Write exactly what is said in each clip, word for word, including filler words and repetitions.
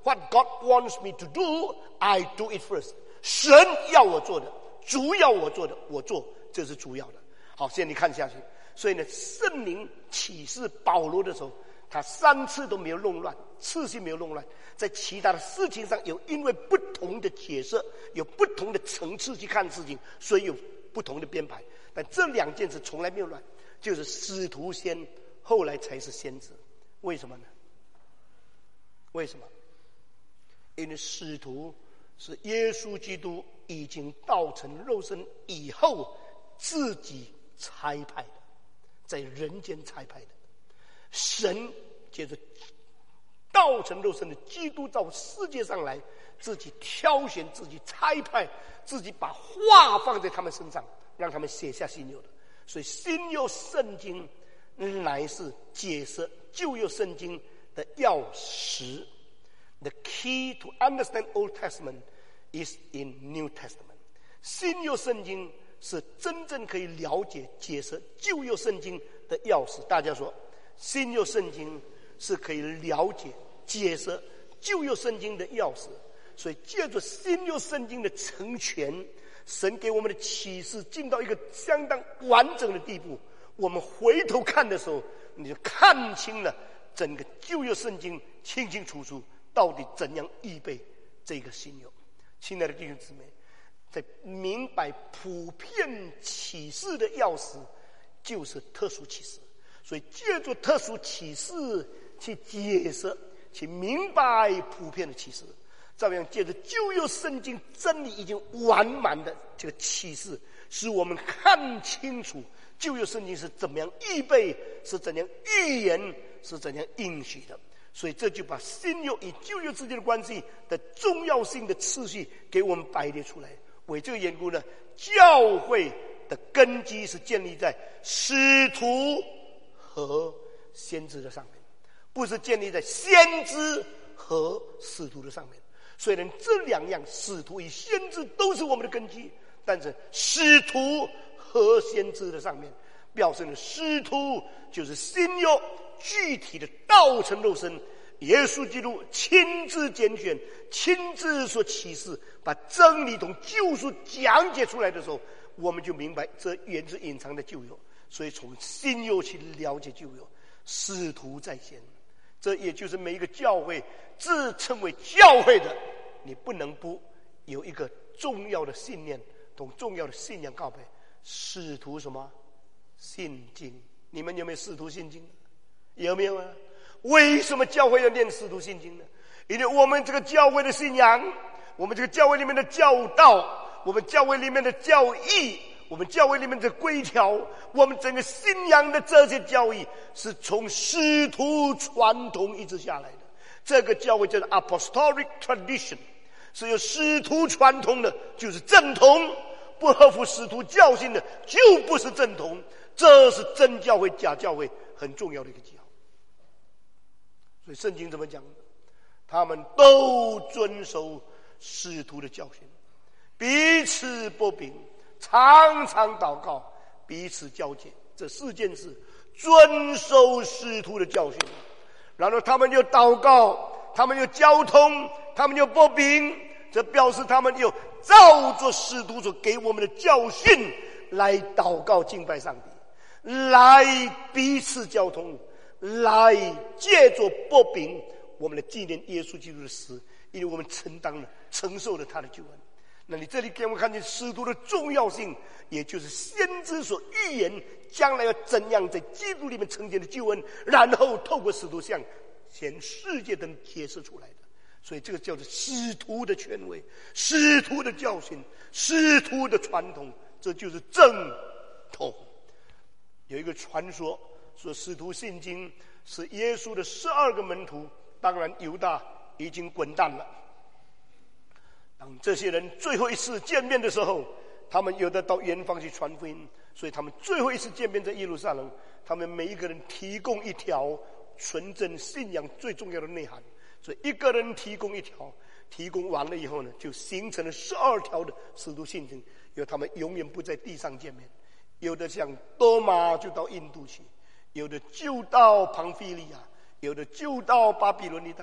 What God wants me to do, I do it first. 神要我做的，主要我做的，我做，这是主要的。好，现在你看下去。所以呢，圣灵启示保罗的时候，他三次都没有弄乱，次序没有弄乱，在其他的事情上有因为不同的解释，有不同的层次去看事情，所以有不同的编排。但这两件事从来没有乱，就是使徒先，后来才是先知。为什么呢？为什么？因为使徒是耶稣基督已经道成肉身以后自己差派的，在人间差派的。神接着道成肉身的基督到世界上来，自己挑选，自己差派，自己把话放在他们身上，让他们写下新约的。所以新约圣经乃是解释旧约圣经的钥匙。The key to understand Old Testament is in New Testament. 新约圣经是真正可以了解解释旧约圣经的钥匙。大家说，新约圣经是可以了解解释旧约圣经的钥匙。所以借着新约圣经的成全，神给我们的启示进到一个相当完整的地步，我们回头看的时候，你就看清了整个旧约圣经清清楚楚到底怎样预备这个新约。亲爱的弟兄姊妹，在明白普遍启示的钥匙就是特殊启示。所以借助特殊启示去解释，去明白普遍的启示，照样借着旧约圣经真理已经完满的这个启示，使我们看清楚旧约圣经是怎么样预备，是怎样预言，是怎样应许的。所以这就把新约与旧约之间的关系的重要性的次序给我们摆列出来。为这个缘故呢，教会的根基是建立在使徒和先知的上面，不是建立在先知和使徒的上面。虽然这两样使徒与先知都是我们的根基，但是使徒和先知的上面表示了使徒就是新约具体的道成肉身，耶稣基督亲自拣选，亲自所启示，把真理同救赎讲解出来的时候，我们就明白这源自隐藏的旧约。所以从新约去了解旧约，使徒在先。这也就是每一个教会自称为教会的，你不能不有一个重要的信念同重要的信仰告白：使徒什么？信经。你们有没有使徒信经？有没有啊？为什么教会要念使徒信经呢？因为我们这个教会的信仰，我们这个教会里面的教导，我们教会里面的教义，我们教会里面的规条，我们整个信仰的这些教义是从使徒传统一直下来的。这个教会叫做 apostolic tradition， 是由使徒传统的就是正统，不合乎使徒教训的就不是正统。这是真教会假教会很重要的一个记号。所以圣经怎么讲呢？他们都遵守使徒的教训，彼此不平，常常祷告，彼此交接。这四件事遵守使徒的教训，然后他们就祷告，他们就交通，他们就不平，这表示他们有照着使徒所给我们的教训来祷告敬拜上帝，来彼此交通，来借着不平我们的纪念耶稣基督的死，因为我们承担了承受了他的救恩。那你这里给我们看见使徒的重要性，也就是先知所预言将来要怎样在基督里面呈现的救恩，然后透过使徒向全世界灯揭示出来的。所以这个叫做使徒的权威，使徒的教训，使徒的传统，这就是正统。有一个传说说使徒信经是耶稣的十二个门徒，当然犹大已经滚蛋了。当这些人最后一次见面的时候，他们有的到远方去传福音，所以他们最后一次见面在耶路撒冷，他们每一个人提供一条纯正信仰最重要的内涵。所以一个人提供一条，提供完了以后呢，就形成了十二条的使徒信经，因为他们永远不在地上见面。有的像多马就到印度去，有的就到庞菲利亚，有的就到巴比伦一带，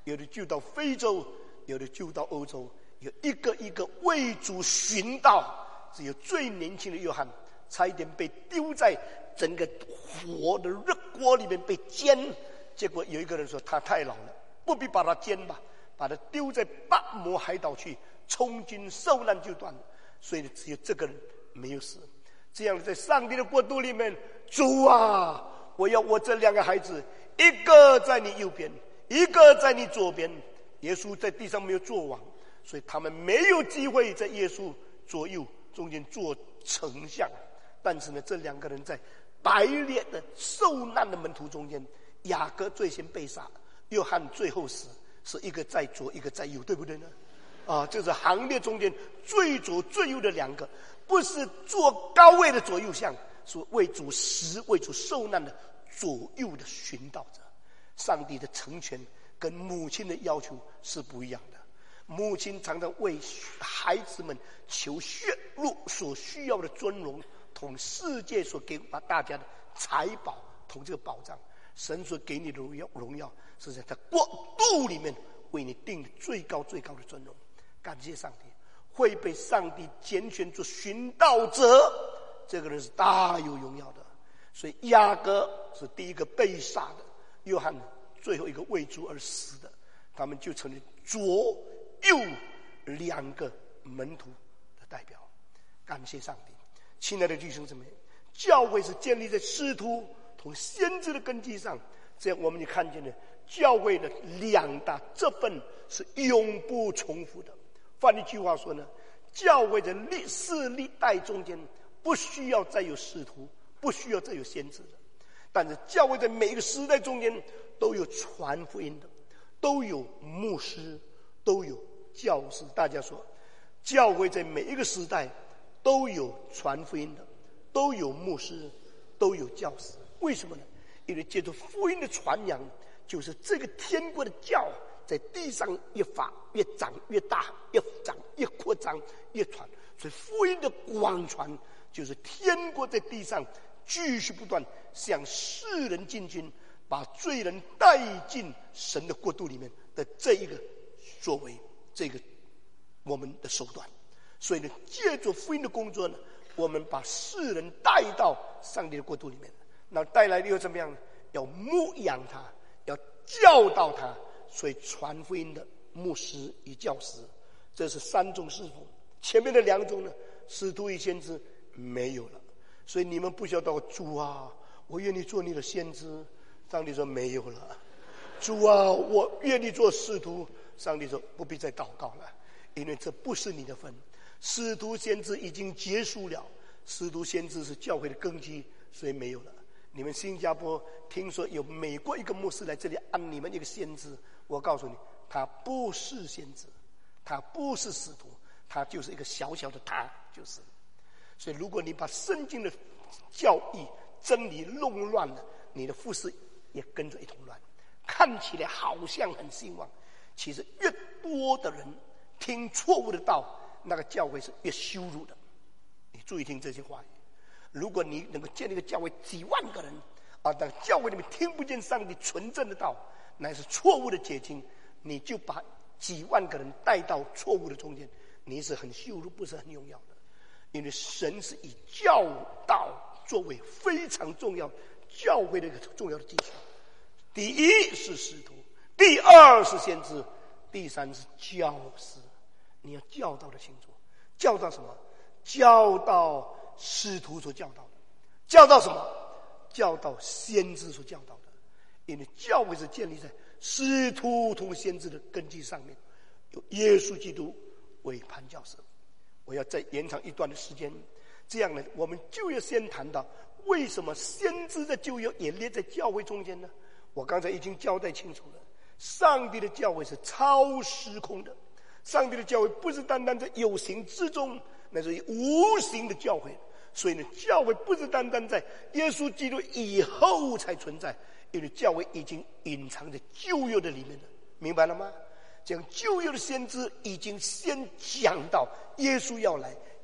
有的就到非洲，有的就到欧洲，有一个一个为主寻道。只有最年轻的约翰差一点被丢在整个火的热锅里面被煎，结果有一个人说他太老了，不必把他煎吧，把他丢在巴摩海岛去，从今受难就断了。所以只有这个人没有死。这样在上帝的国度里面，主啊，我要我这两个孩子，一个在你右边，一个在你左边。耶稣在地上没有做王，所以他们没有机会在耶稣左右中间做丞相。但是呢，这两个人在白烈的受难的门徒中间，雅各最先被杀，约翰最后死，是一个在左一个在右，对不对呢？啊，这是行列中间最左最右的两个，不是坐高位的左右相，是为主死为主受难的左右的寻道者。上帝的成全跟母亲的要求是不一样的。母亲常常为孩子们求血肉所需要的尊荣，同世界所给大家的财宝同这个保障。神所给你的荣耀荣耀是在他国度里面为你定的最高最高的尊荣。感谢上帝，会被上帝拣选做寻道者，这个人是大有荣耀的。所以雅各是第一个被杀的，约翰最后一个为主而死的，他们就成了左右两个门徒的代表。感谢上帝。亲爱的弟兄姊妹，教会是建立在使徒同先知的根基上，这样我们就看见了教会的两大这份是永不重复的。换一句话说呢，教会的历世历代中间不需要再有使徒，不需要再有先知的，但是教会在每一个时代中间都有传福音的，都有牧师，都有教师。大家说，教会在每一个时代都有传福音的，都有牧师，都有教师。为什么呢？因为借着福音的传扬，就是这个天国的教在地上越发越长越大，越长越扩张越传。所以福音的广传就是天国在地上继续不断向世人进军，把罪人带进神的国度里面的这一个作为，这个我们的手段。所以呢，借着福音的工作呢，我们把世人带到上帝的国度里面。那带来的又怎么样呢？要牧养他，要教导他。所以传福音的牧师与教师，这是三种侍奉。前面的两种呢，使徒与先知没有了。所以你们不需要祷告，主啊，我愿意做你的先知。上帝说没有了。主啊，我愿意做使徒。上帝说不必再祷告了，因为这不是你的分。使徒先知已经结束了，使徒先知是教会的根基，所以没有了。你们新加坡听说有美国一个牧师来这里按你们一个先知，我告诉你，他不是先知，他不是使徒，他就是一个小小的他，就是。所以如果你把圣经的教义真理弄乱了，你的服事也跟着一同乱。看起来好像很兴旺，其实越多的人听错误的道，那个教会是越羞辱的。你注意听这些话语。如果你能够建立一个教会几万个人啊，但教会里面听不见上帝纯正的道，乃是错误的解经，你就把几万个人带到错误的中间，你是很羞辱，不是很荣耀的。因为神是以教导作为非常重要教会的一个重要的基础。第一是使徒，第二是先知，第三是教师。你要教导的清楚，教导什么？教导使徒所教导的。教导什么？教导先知所教导的。因为教会是建立在使徒同先知的根基上面，有耶稣基督为潘教授。我要再延长一段的时间，这样呢，我们就要先谈到为什么先知的旧约也列在教会中间呢？我刚才已经交代清楚了，上帝的教会是超时空的，上帝的教会不是单单在有形之中，那是无形的教会。所以呢，教会不是单单在耶稣基督以后才存在，因为教会已经隐藏在旧约的里面了，明白了吗？讲旧约的先知已经先讲到耶稣要来，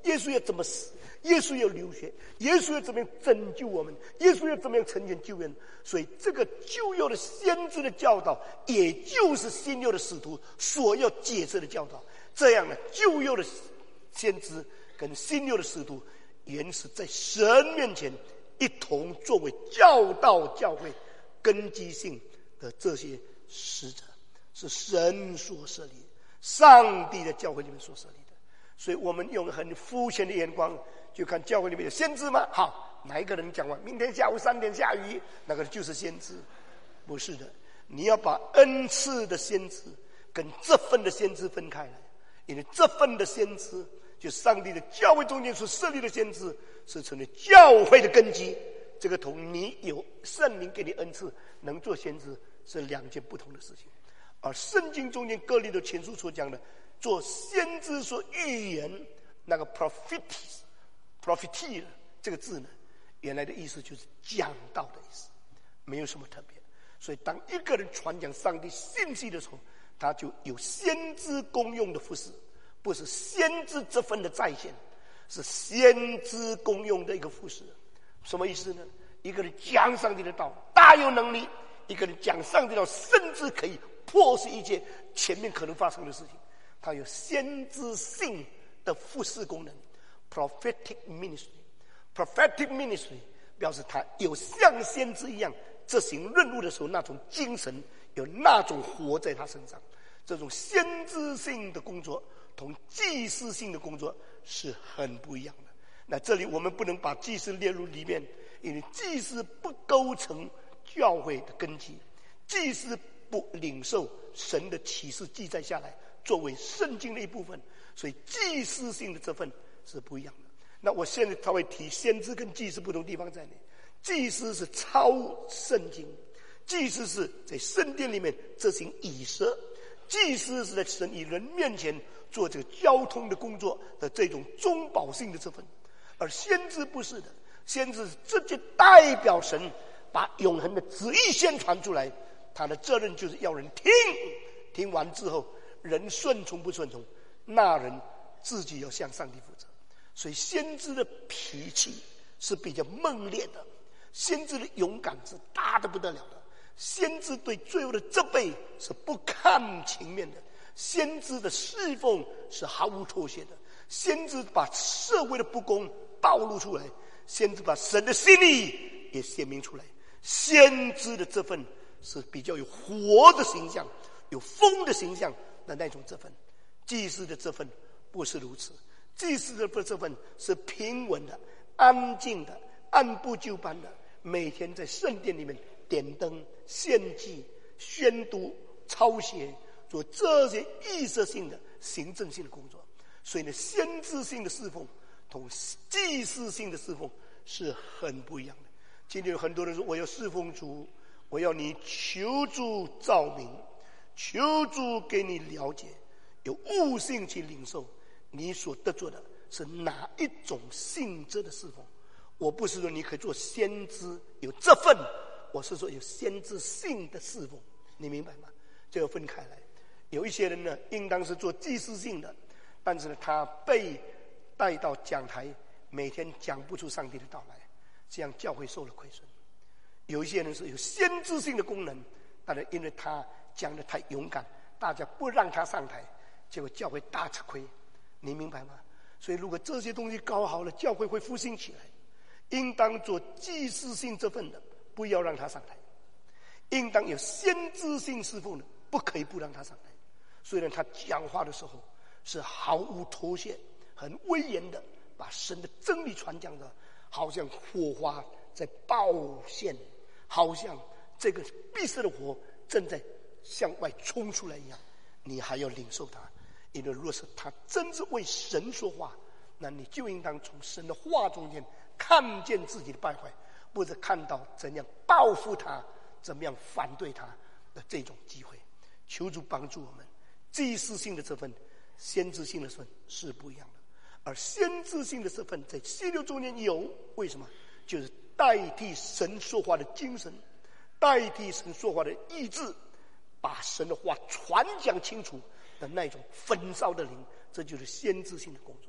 耶稣要怎么死，耶稣要流血，耶稣要怎么样拯救我们，耶稣要怎么样成全救恩。所以这个旧约的先知的教导，也就是新约的使徒所要解释的教导。这样呢，旧约的先知跟新约的使徒原是在神面前一同作为教导教会根基性的这些使者，是神所设立的，上帝的教会里面所设立的。所以我们用很肤浅的眼光就看教会里面有先知吗？好，哪一个人讲完明天下午三点下雨，那个就是先知？不是的，你要把恩赐的先知跟这份的先知分开来，因为这份的先知就上帝的教会中间所设立的先知，是成为教会的根基。这个同你有圣灵给你恩赐能做先知是两件不同的事情。而圣经中间哥林多前书所讲的做先知所预言那个 prophetis prophetia 这个字呢，原来的意思就是讲道的意思，没有什么特别。所以当一个人传讲上帝信息的时候，他就有先知公用的服事，不是先知这份的再现，是先知公用的一个服事。什么意思呢？一个人讲上帝的道大有能力，一个人讲上帝的道甚至可以破释一切前面可能发生的事情，他有先知性的服事功能 prophetic ministry prophetic ministry 表示他有像先知一样执行任务的时候那种精神，有那种活在他身上。这种先知性的工作同祭司性的工作是很不一样的。那这里我们不能把祭司列入里面，因为祭司不构成教会的根基，祭司不领受神的启示记载下来作为圣经的一部分，所以祭司性的这份是不一样的。那我现在稍微提先知跟祭司不同地方在哪里。祭司是抄圣经，祭司是在圣殿里面执行仪式，祭司是在神与人面前做这个交通的工作的这种中保性的这份。而先知不是的，先知直接代表神把永恒的旨意宣传出来，他的责任就是要人听，听完之后人顺从不顺从，那人自己要向上帝负责。所以先知的脾气是比较猛烈的，先知的勇敢是大得不得了的，先知对罪恶的责备是不看情面的，先知的侍奉是毫无妥协的，先知把社会的不公暴露出来，先知把神的心意也显明出来。先知的这份是比较有活的形象，有风的形象的那种这份。祭司的这份不是如此，祭司的这份是平稳的、安静的、按部就班的，每天在圣殿里面点灯、献祭、宣读、抄写，做这些仪式性的行政性的工作。所以呢，先知性的侍奉同祭司性的侍奉是很不一样的。今天有很多人说，我要侍奉主，我要你求主照明，求主给你了解，有悟性去领受你所得做的是哪一种性质的侍奉。我不是说你可以做先知有这份，我是说有先知性的侍奉，你明白吗？这要分开来。有一些人呢，应当是做祭司性的，但是呢，他被带到讲台，每天讲不出上帝的道来，这样教会受了亏损。有一些人是有先知性的功能，但是因为他讲得太勇敢，大家不让他上台，结果教会大吃亏，你明白吗？所以如果这些东西搞好了，教会会复兴起来。应当做祭司性这份的，不要让他上台；应当有先知性侍奉的，不可以不让他上台。虽然他讲话的时候是毫无妥协，很威严的，把神的真理传讲的，好像火花在爆现，好像这个闭塞的火正在向外冲出来一样，你还要领受它。因为若是他真是为神说话，那你就应当从神的话中间看见自己的败坏，不是看到怎样报复他，怎么样反对他的这种机会。求主帮助我们，祭司性的这份先知性的这份是不一样的。而先知性的这份在新约中间有，为什么？就是代替神说话的精神，代替神说话的意志，把神的话传讲清楚的那种焚烧的灵，这就是先知性的工作。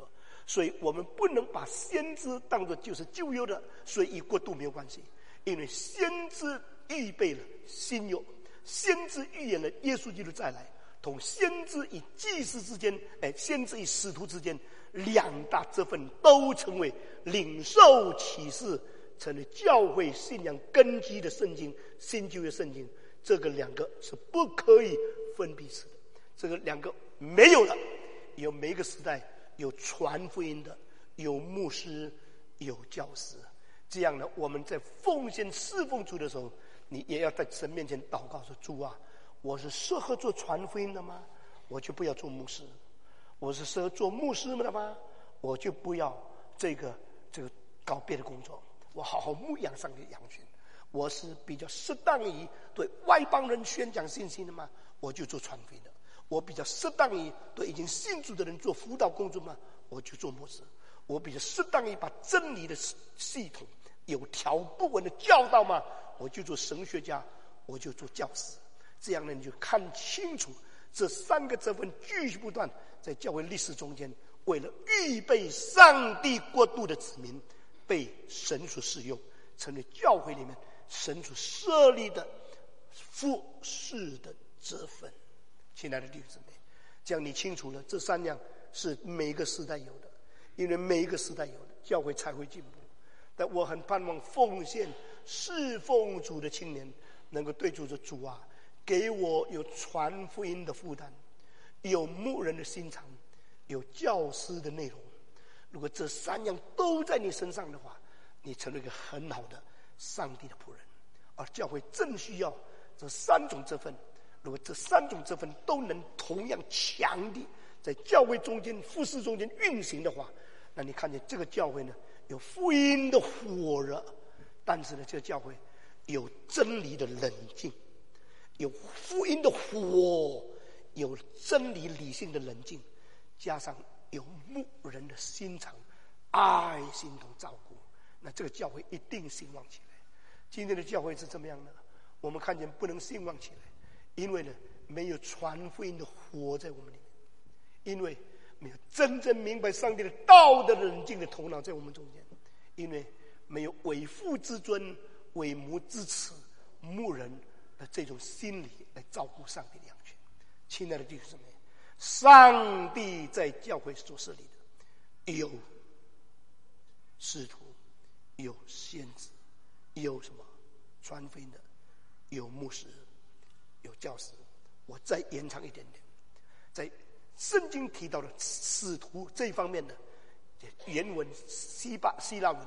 所以我们不能把先知当作就是旧约的，所以与国度没有关系。因为先知预备了新约，先知预言了耶稣基督再来，同先知与祭司之间，哎，先知与使徒之间两大这份都成为领受启示，成为教会信仰根基的圣经，新旧约圣经。这个两个是不可以分彼此的，这个两个没有了。有每一个时代有传福音的，有牧师，有教师。这样呢，我们在奉献侍奉主的时候，你也要在神面前祷告说：主啊，我是适合做传福音的吗？我就不要做牧师。我是适合做牧师的吗？我就不要这个这个搞别的工作。我好好牧养上帝的羊群。我是比较适当于对外邦人宣讲信息的吗？我就做传福音的。我比较适当于对已经信主的人做辅导工作吗？我就做牧师。我比较适当于把真理的系统有条不紊的教导吗？我就做神学家，我就做教师。这样呢，你就看清楚这三个责分继续不断在教会历史中间，为了预备上帝国度的子民被神所使用，成为教会里面神所设立的服事的责分。亲爱的弟兄姊妹，这样你清楚了，这三样是每个时代有的，因为每一个时代有的，教会才会进步。但我很盼望奉献侍奉主的青年能够对主说：主啊，给我有传福音的负担，有牧人的心肠，有教师的内容。如果这三样都在你身上的话，你成了一个很好的上帝的仆人。而教会正需要这三种责分。如果这三种责分都能同样强地在教会中间服事中间运行的话，那你看见这个教会呢，有福音的火热，但是呢，这个教会有真理的冷静，有福音的火，有真理理性的冷静，加上有牧人的心肠、爱心同照顾，那这个教会一定兴旺起来。今天的教会是怎么样呢？我们看见不能兴旺起来，因为呢，没有传福音的火在我们里面，因为没有真正明白上帝的道德冷静的头脑在我们中间，因为没有为父之尊、为母之慈、牧人的这种心理来照顾上帝的羊群。亲爱的弟兄姊妹，上帝在教会所设立的有使徒，有先知，有什么传福音的，有牧师，有教师。我再延长一点点，在圣经提到的使徒这一方面呢，原文希腊希腊文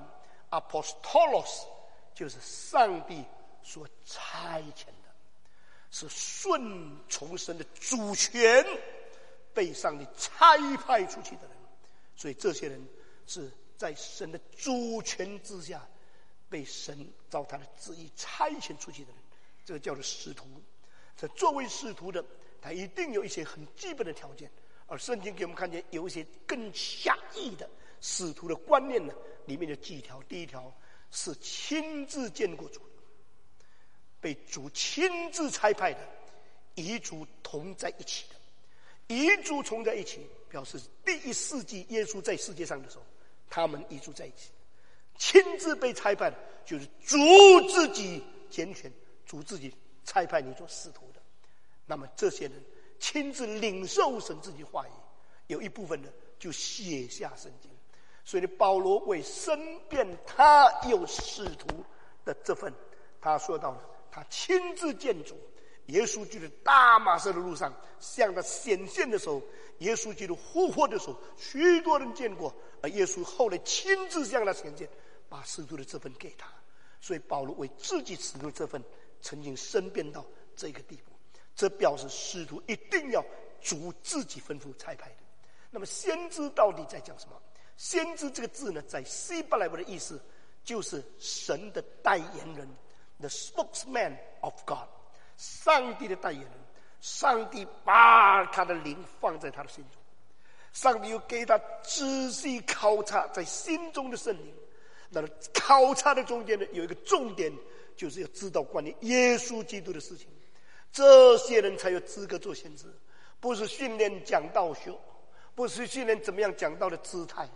apostolos 就是上帝所差遣的，是顺从神的主权被上帝差派出去的人。所以这些人是在神的主权之下被神照他的旨意差遣出去的人，这个叫做使徒。这作为使徒的，他一定有一些很基本的条件，而圣经给我们看见有一些更狭义的使徒的观念呢，里面有几条。第一条是亲自见过主，被主亲自差派的，与主同在一起的。与主同在一起，表示第一世纪耶稣在世界上的时候，他们与主在一起。亲自被差派的，就是主自己拣选，主自己差派你做使徒的。那么这些人亲自领受神自己话语，有一部分呢就写下圣经。所以保罗为申辩他有使徒的这份，他说到了他亲自见主。耶稣基督大马色的路上向他显现的时候，耶稣基督复活的时候，许多人见过，而耶稣后来亲自向他显现，把使徒的这份给他。所以保罗为自己使徒的这份曾经申辩到这个地步，这表示使徒一定要主自己吩咐差派的。那么先知到底在讲什么？先知这个字呢，在希伯来文的意思就是神的代言人 ，the spokesman of God， 上帝的代言人。上帝把他的灵放在他的心中，上帝又给他仔细考察在心中的圣灵。那么考察的中间呢，有一个重点，就是要知道关于耶稣基督的事情。这些人才有资格做先知，不是训练讲道学，不是训练怎么样讲道的姿态，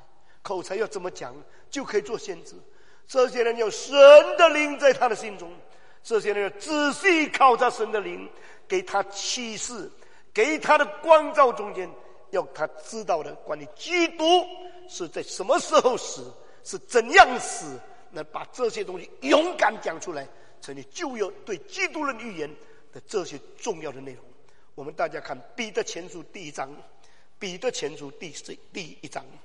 口才要怎么讲，就可以做先知。这些人有神的灵在他的心中，这些人要仔细考察神的灵，给他启示，给他的光照中间，要他知道的关于基督是在什么时候死，是怎样死，那把这些东西勇敢讲出来，成为就有对基督的预言的这些重要的内容。我们大家看彼得前书第一章，彼得前书第第一章。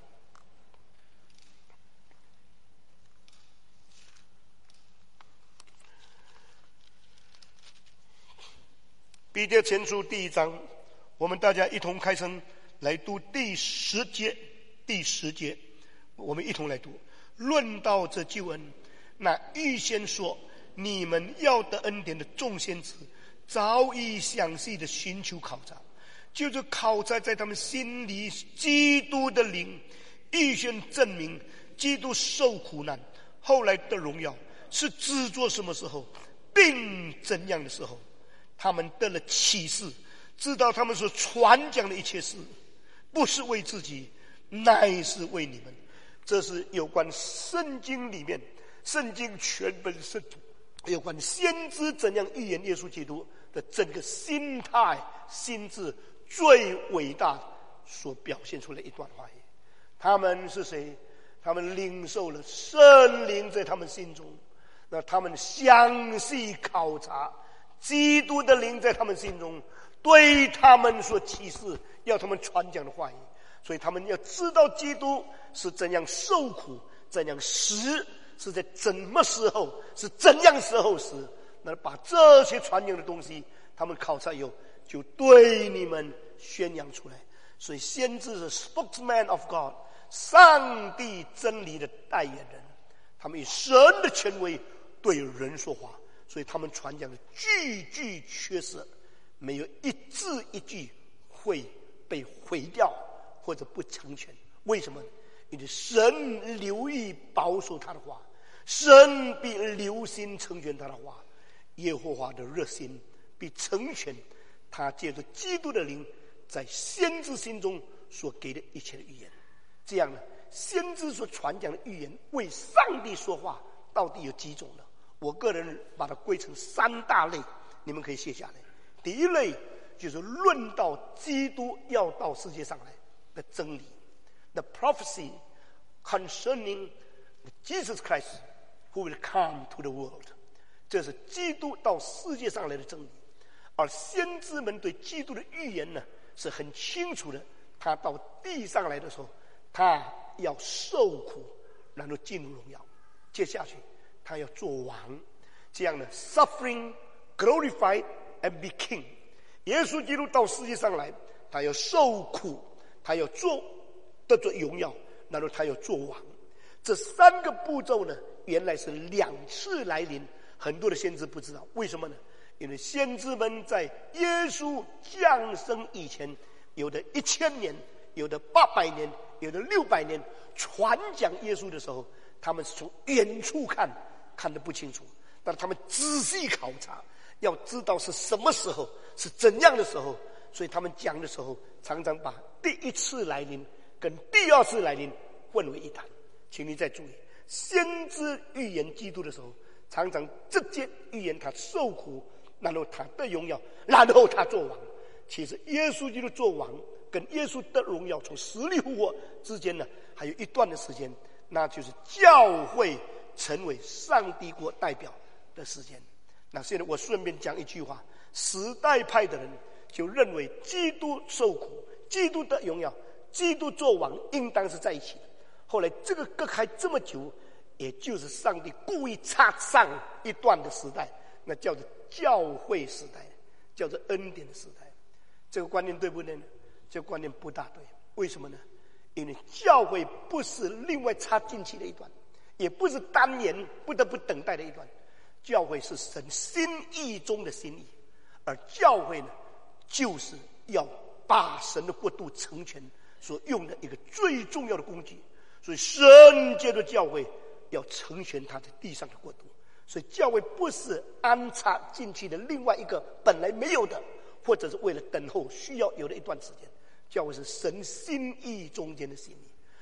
彼得前书第一章，我们大家一同开声来读第十节。第十节，我们一同来读。论到这救恩，那预先说你们要得恩典的众先知，早已详细的寻求考察，就是考察在他们心里基督的灵，预先证明基督受苦难，后来的荣耀是指作什么时候，并怎样的时候。他们得了启示，知道他们所传讲的一切事，不是为自己，乃是为你们。这是有关圣经里面，圣经全本圣有关先知怎样预言耶稣基督的整个心态心智最伟大所表现出来一段话语。他们是谁？他们领受了圣灵在他们心中，那他们详细考察基督的灵在他们心中，对他们所启示要他们传讲的话语。所以他们要知道基督是怎样受苦，怎样死，是在怎么时候，是怎样时候死。那把这些传讲的东西他们考察以后，就对你们宣扬出来。所以先知是 spokesman of God， 上帝真理的代言人，他们以神的权威对人说话，所以他们传讲的句句缺失，没有一字一句会被毁掉或者不成全。为什么？因为神留意保守他的话，神必留心成全他的话。耶和华的热心必成全他借着基督的灵在先知心中所给的一切的预言。这样呢，先知所传讲的预言为上帝说话到底有几种呢？我个人把它归成三大类，你们可以写下来。第一类就是论到基督要到世界上来的真理， The prophecy concerning Jesus Christ who will come to the world， 这是基督到世界上来的真理。而先知们对基督的预言呢是很清楚的，他到地上来的时候，他要受苦，然后进入荣耀，接下去他要做王，这样的 suffering glorified and be king。 耶稣基督到世界上来，他要受苦，他要做得着荣耀，然后他要做王。这三个步骤呢，原来是两次来临，很多的先知不知道。为什么呢？因为先知们在耶稣降生以前，有的一千年，有的八百年，有的六百年，传讲耶稣的时候，他们是从远处看，看得不清楚，但他们仔细考察，要知道是什么时候，是怎样的时候。所以他们讲的时候，常常把第一次来临跟第二次来临混为一谈。请你再注意，先知预言基督的时候，常常直接预言他受苦，然后他得荣耀，然后他做王。其实耶稣基督做王跟耶稣得荣耀从死里复活之间呢，还有一段的时间，那就是教会成为上帝国代表的时间。那现在我顺便讲一句话，时代派的人就认为基督受苦，基督得荣耀，基督做王应当是在一起的。后来这个隔开这么久，也就是上帝故意插上一段的时代，那叫做教会时代，叫做恩典的时代。这个观念对不对呢？这个观念不大对。为什么呢？因为教会不是另外插进去的一段，也不是单年不得不等待的一段。教会是神心意中的心意，而教会呢，就是要把神的国度成全所用的一个最重要的工具。所以神借着教会要成全他在地上的国度。所以教会不是安插进去的另外一个本来没有的，或者是为了等候需要有的一段时间。教会是神心意中间的心意。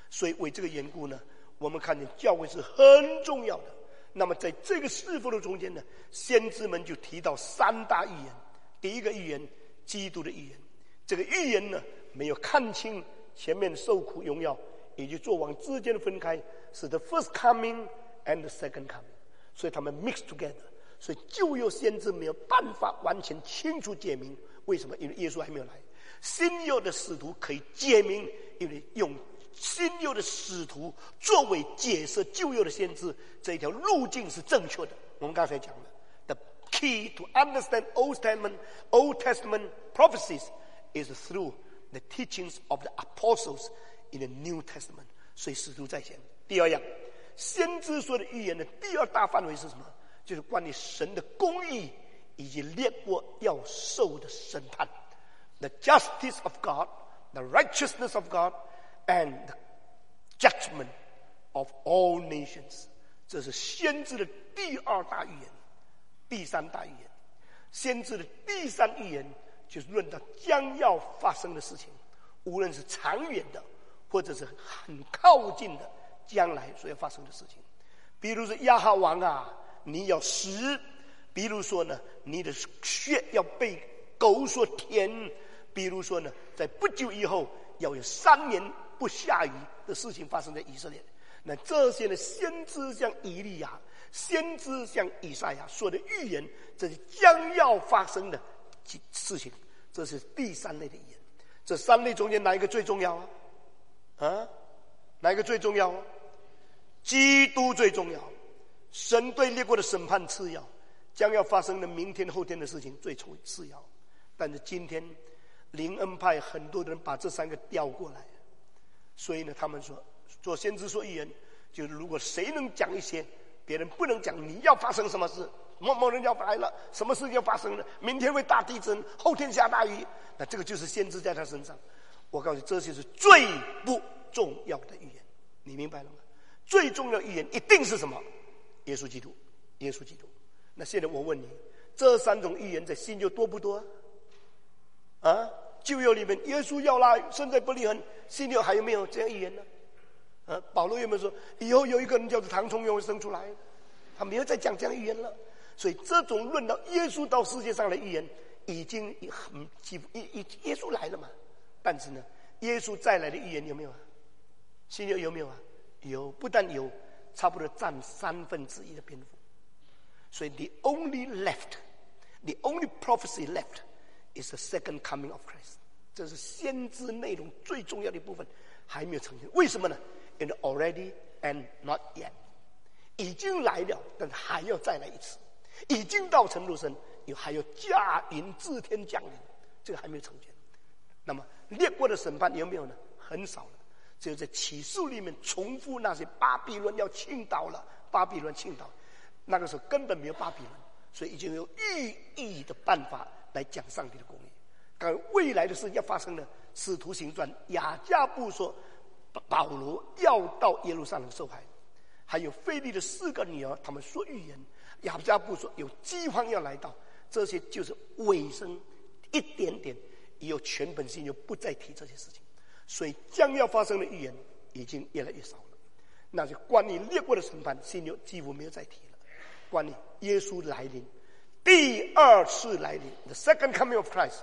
所以为这个缘故呢，我们看见教会是很重要的。那么在这个侍奉的中间呢，先知们就提到三大预言。第一个预言，基督的预言。这个预言呢，没有看清前面受苦荣耀以及作王之间的分开，是 the first coming and the second coming， 所以他们 mix together。所以旧约先知没有办法完全清楚解明，为什么？因为耶稣还没有来。新约的使徒可以解明，因为用新约的使徒作为解释旧约的先知，这一条路径是正确的。我们刚才讲了 ，the key to understand Old Testament Old Testament prophecies is through the teachings of the apostles in the New Testament。所以使徒在前。第二样，先知说的预言的第二大范围是什么？就是关于神的公义以及列国要受的审判。The justice of God, the righteousness of God, and the judgment of all nations。 这是先知的第二大预言。第三大预言，先知的第三预言就是论到将要发生的事情，无论是长远的或者是很靠近的将来所要发生的事情。比如说亚哈王啊，你要死；比如说呢，你的血要被狗所舔；比如说呢，在不久以后要有三年不下雨的事情发生在以色列。那这些呢，先知像以利亚，先知像以赛亚说的预言，这是将要发生的事情。这是第三类的预言。这三类中间哪一个最重要啊？啊，哪一个最重要啊？基督最重要。神对列国的审判次要，将要发生的明天后天的事情最次要。但是今天灵恩派很多人把这三个调过来，所以呢，他们说做先知说预言，就是如果谁能讲一些别人不能讲，你要发生什么事，某某人要来了，什么事情要发生了，明天会大地震，后天下大雨，那这个就是先知在他身上。我告诉你，这就是最不重要的预言，你明白了吗？最重要的预言一定是什么？耶稣基督，耶稣基督。那现在我问你，这三种预言在新约多不多啊？啊，旧约里面耶稣要来，生在伯利恒，新约还有没有这样预言呢？啊，保罗有没有说以后有一个人叫做唐崇荣会生出来？他没有再讲这样的预言了。所以这种论到耶稣到世界上的预言，已经很几乎耶稣来了嘛。但是呢，耶稣再来的预言有没有啊？新约有没有啊？有，不但有，差不多占三分之一的篇幅。所以 the only left, the only prophecy left is the second coming of Christ。这是先知内容最重要的一部分，还没有呈现。为什么呢？因为 already and not yet， 已经来了，但还要再来一次；已经到成肉身，又还要驾云自天降临，这个还没有呈现。那么列国的审判有没有呢？很少了。只有在启示里面重复那些巴比伦要倾倒了，巴比伦倾倒，那个时候根本没有巴比伦，所以已经有寓意的办法来讲上帝的公义。刚未来的事要发生的，使徒行传雅加布说保罗要到耶路撒冷受害，还有腓利的四个女儿，他们说预言，雅加布说有饥荒要来到，这些就是尾声一点点，也有全本性就不再提这些事情。所以将要发生的预言已经越来越少了。那就关于列国的审判，新约几乎没有再提了。关于耶稣来临，第二次来临 ，the second coming of Christ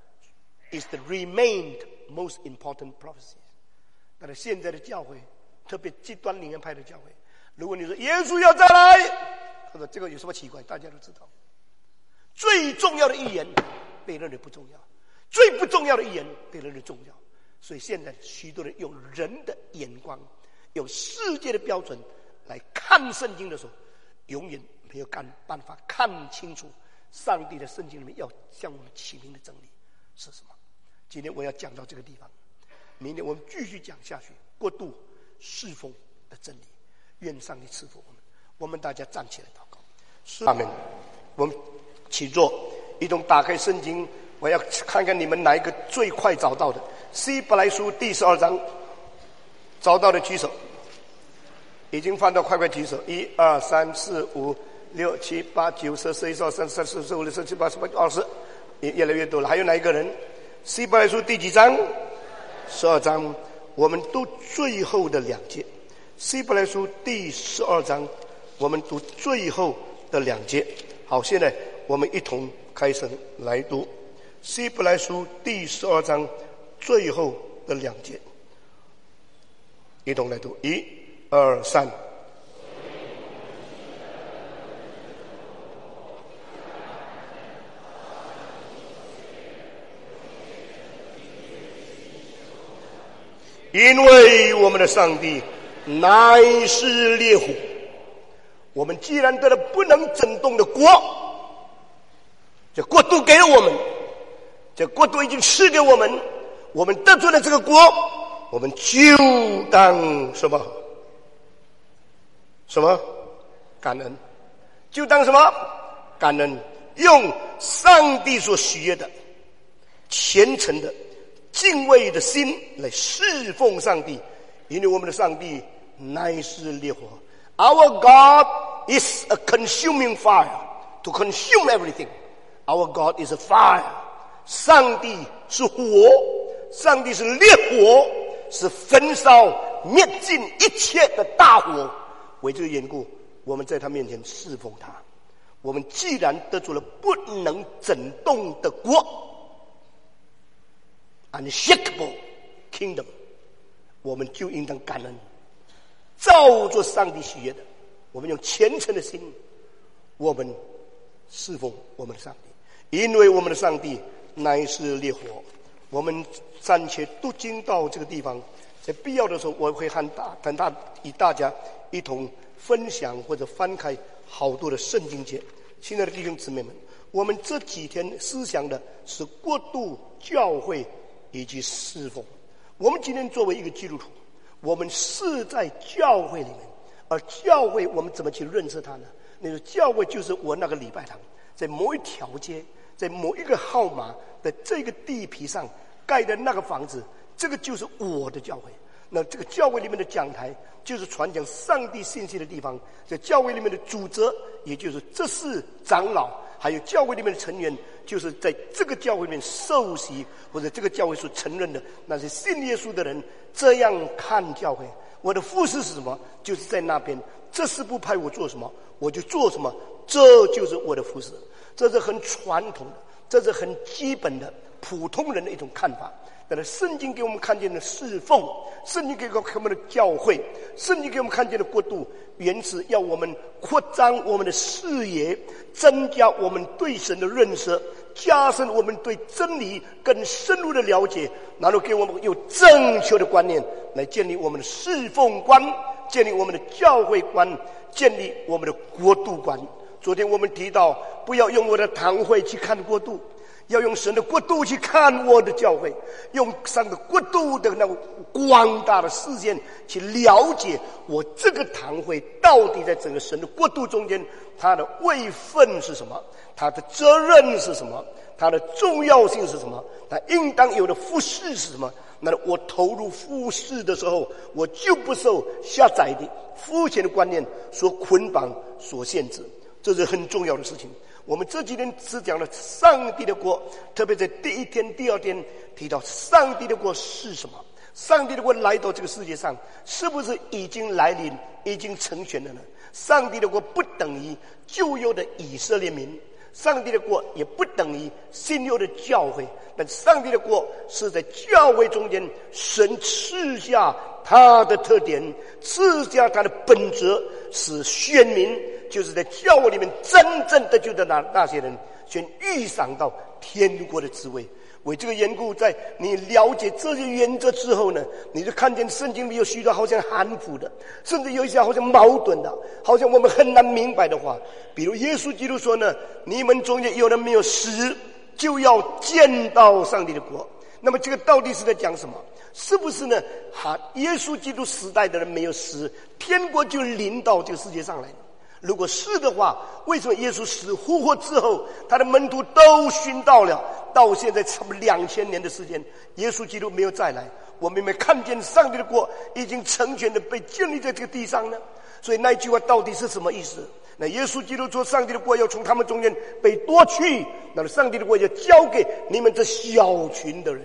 is the remained most important prophecy。但是现在的教会，特别极端灵恩派的教会，如果你说耶稣要再来，他说这个有什么奇怪？大家都知道，最重要的预言被认为不重要，最不重要的预言被认为重要。所以现在许多人用人的眼光，用世界的标准来看圣经的时候，永远没有办法看清楚上帝的圣经里面要向我们启明的真理是什么。今天我要讲到这个地方，明天我们继续讲下去，国度侍奉的真理。愿上帝赐福我们。我们大家站起来祷告。阿们。我们起坐，一同打开圣经，我要看看你们哪一个最快找到的。希伯来书第十二章，找到的举手。已经翻到，快快举手！一二三四五六七八九十十一十二三十四十五六十七八十八二十，也越来越多了。还有哪一个人？希伯来书第几章？十二章。 我们读最后的两节，希伯来书第十二章，我们读最后的两节。好，现在我们一同开声来读希伯来书第十二章最后的两节，一同来读，一、二、三。因为我们的上帝乃是烈火，我们既然得了不能震动的国，这国度给了我们，这国度已经赐给我们，我们得罪了这个国，我们就当什么？什么？感恩。就当什么？感恩。用上帝所喜悦的、虔诚的、敬畏的心来侍奉上帝，因为我们的上帝乃是烈火。Our God is a consuming fire to consume everything. Our God is a fire. 上帝是火，上帝是烈火，是焚烧灭尽一切的大火。为这个缘故，我们在他面前侍奉他。我们既然得着了不能震动的国，unshakable kingdom， 我们就应当感恩，照着上帝喜悦的，我们用虔诚的心，我们侍奉我们的上帝，因为我们的上帝乃是烈火。我们暂且读经到这个地方，在必要的时候，我会和大和大与大家一同分享或者翻开好多的圣经节。亲爱的弟兄姊妹们，我们这几天思想的是国度、教会以及侍奉。我们今天作为一个基督徒，我们是在教会里面，而教会我们怎么去认识它呢？那个教会就是我那个礼拜堂，在某一条街，在某一个号码的这个地皮上盖的那个房子，这个就是我的教会。那这个教会里面的讲台，就是传讲上帝信息的地方。在教会里面的主责，也就是这是长老，还有教会里面的成员，就是在这个教会里面受洗，或者这个教会所承认的那些信耶稣的人，这样看教会。我的服事是什么？就是在那边，这是不派我做什么，我就做什么，这就是我的服事。这是很传统的，这是很基本的普通人的一种看法。但是圣经给我们看见的侍奉，圣经给我们看见的教会，圣经给我们看见的国度，原是要我们扩张我们的视野，增加我们对神的认识，加深我们对真理更深入的了解，然后给我们有正确的观念，来建立我们的侍奉观，建立我们的教会观，建立我们的国度观。昨天我们提到，不要用我的堂会去看国度，要用神的国度去看我的教会，用上个国度的那个广大的视线去了解我这个堂会到底在整个神的国度中间，它的位分是什么，它的责任是什么，它的重要性是什么，它应当有的服事是什么。那我投入服事的时候，我就不受狭窄的肤浅的观念所捆绑所限制，这是很重要的事情。我们这几天只讲了上帝的国，特别在第一天、第二天提到上帝的国是什么。上帝的国来到这个世界上，是不是已经来临、已经成全了呢？上帝的国不等于旧有的以色列民，上帝的国也不等于新有的教会，但上帝的国是在教会中间，神赐下他的特点，赐下他的本质，使选民就是在教会里面真正的就的那那些人，先预赏到天国的滋味。为这个缘故，在你了解这些原则之后呢，你就看见圣经里有许多好像含糊的，甚至有一些好像矛盾的，好像我们很难明白的话。比如耶稣基督说呢，你们中间有人没有死，就要见到上帝的国。那么这个到底是在讲什么？是不是呢？哈，耶稣基督时代的人没有死，天国就临到这个世界上来了。如果是的话，为什么耶稣死复活之后，他的门徒都寻到了，到现在差不多两千年的时间，耶稣基督没有再来，我们有没有看见上帝的国已经成全的被建立在这个地上呢？所以那句话到底是什么意思？那耶稣基督说，上帝的国要从他们中间被夺去，那么上帝的国要交给你们这小群的人。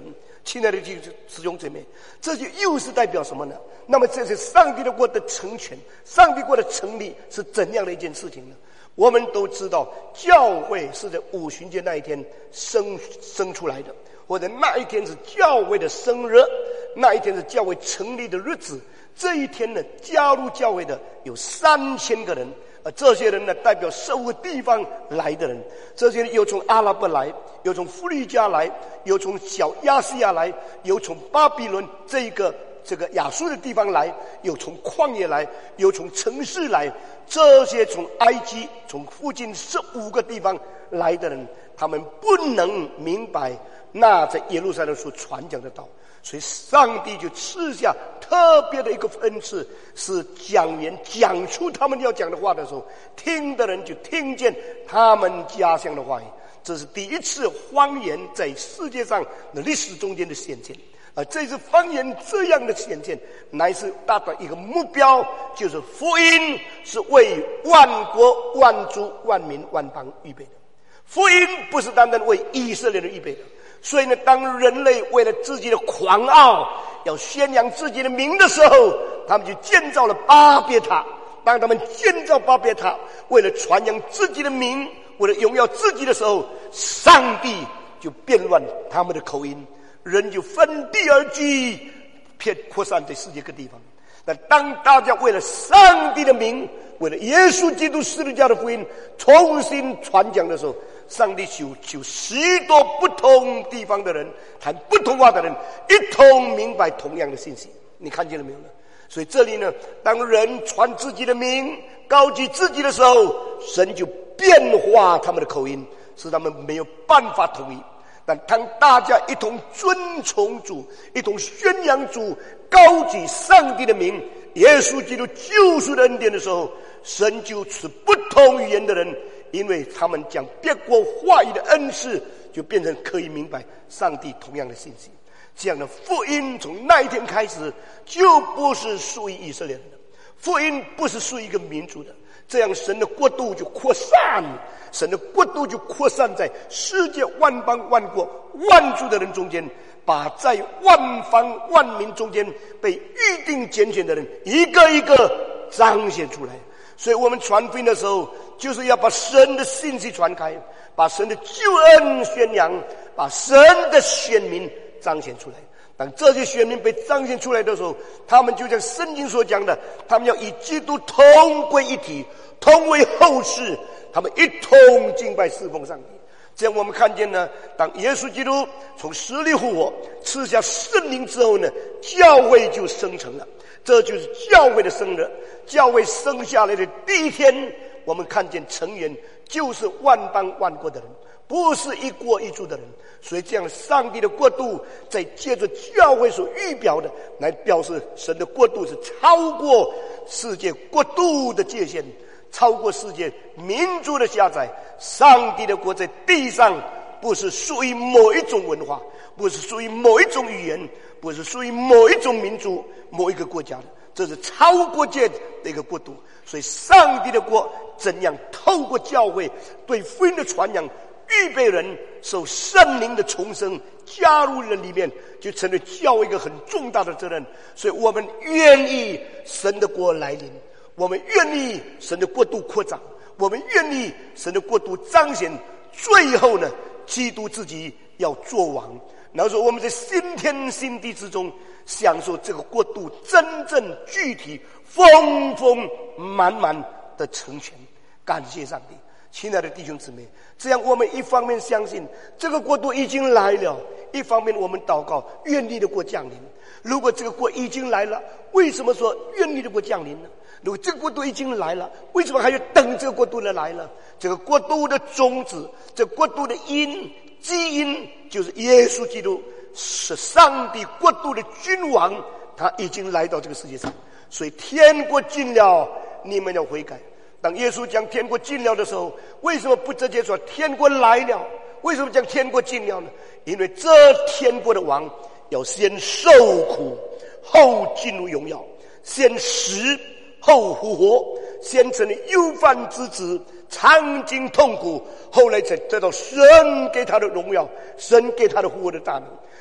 亲爱的弟兄姊妹，这就又是代表什么呢？那么这是上帝的国的成全，上帝国的成立是怎样的一件事情呢？我们都知道，教会是在五旬节那一天生生出来的，或者那一天是教会的生日，那一天是教会成立的日子。这一天呢，加入教会的有三千个人。而这些人呢，代表十五个地方来的人。这些人有从阿拉伯来，有从弗利加来，有从小亚细亚来，有从巴比伦这一个这个亚述的地方来，有从旷野来，有从城市来。这些从埃及、从附近十五个地方来的人，他们不能明白那在耶路撒冷所传讲的道。所以上帝就赐下特别的一个恩赐，是讲员讲出他们要讲的话的时候，听的人就听见他们家乡的话语。这是第一次方言在世界上的历史中间的显现。而这次方言这样的显现，乃是达到一个目标，就是福音是为万国万族万民万邦预备的。福音不是单单为以色列人预备的。所以呢，当人类为了自己的狂傲要宣扬自己的名的时候，他们就建造了巴别塔。当他们建造巴别塔，为了传扬自己的名，为了荣耀自己的时候，上帝就变乱他们的口音，人就分地而居，遍扩散在世界各地方。但当大家为了上帝的名，为了耶稣基督十字架的福音重新传讲的时候，上帝就就许多不同地方的人，谈不同话的人，一同明白同样的信息。你看见了没有呢？所以这里呢，当人传自己的名，高举自己的时候，神就变化他们的口音，使他们没有办法统一。但当大家一同尊崇主，一同宣扬主，高举上帝的名，耶稣基督救赎的恩典的时候，神就使不同语言的人，因为他们讲别国话语的恩赐，就变成可以明白上帝同样的信息。这样的福音从那一天开始，就不是属于以色列人的，福音不是属于一个民族的。这样神的国度就扩散，神的国度就扩散在世界万邦万国万族的人中间，把在万方万民中间被预定拣选的人一个一个彰显出来。所以我们传福音的时候，就是要把神的信息传开，把神的救恩宣扬，把神的选民彰显出来。当这些选民被彰显出来的时候，他们就像圣经所讲的，他们要与基督同归一体，同为后世，他们一同敬拜侍奉上帝。这样我们看见呢，当耶稣基督从死里复活，赐下圣灵之后呢，教会就生成了。这就是教会的生日。教会生下来的第一天，我们看见成员就是万邦万国的人，不是一国一族的人。所以这样上帝的国度在借着教会所预表的，来表示神的国度是超过世界国度的界限，超过世界民族的狭窄。上帝的国在地上不是属于某一种文化，不是属于某一种语言，不是属于某一种民族某一个国家的，这是超过界的一个国度。所以上帝的国怎样透过教会对福音的传扬，预备人受圣灵的重生加入人里面，就成为教会一个很重大的责任。所以我们愿意神的国来临，我们愿意神的国度扩张，我们愿意神的国度彰显。最后呢，基督自己要做王，然后说我们在新天新地之中享受这个国度真正具体丰丰满满的成全。感谢上帝。亲爱的弟兄姊妹，这样我们一方面相信这个国度已经来了，一方面我们祷告愿你的国降临。如果这个国已经来了，为什么说愿你的国降临呢？如果这个国度已经来了，为什么还要等这个国度的来了？这个国度的种子，这个国度的因基因，就是耶稣基督，是上帝国度的君王，他已经来到这个世界上。所以天国近了，你们要悔改。当耶稣讲天国近了的时候，为什么不直接说天国来了？为什么讲天国近了呢？因为这天国的王要先受苦，后进入荣耀，先死后复活，先成为有犯之子，尝尽痛苦，后来才得到神给他的荣耀，神给他的复活的大能。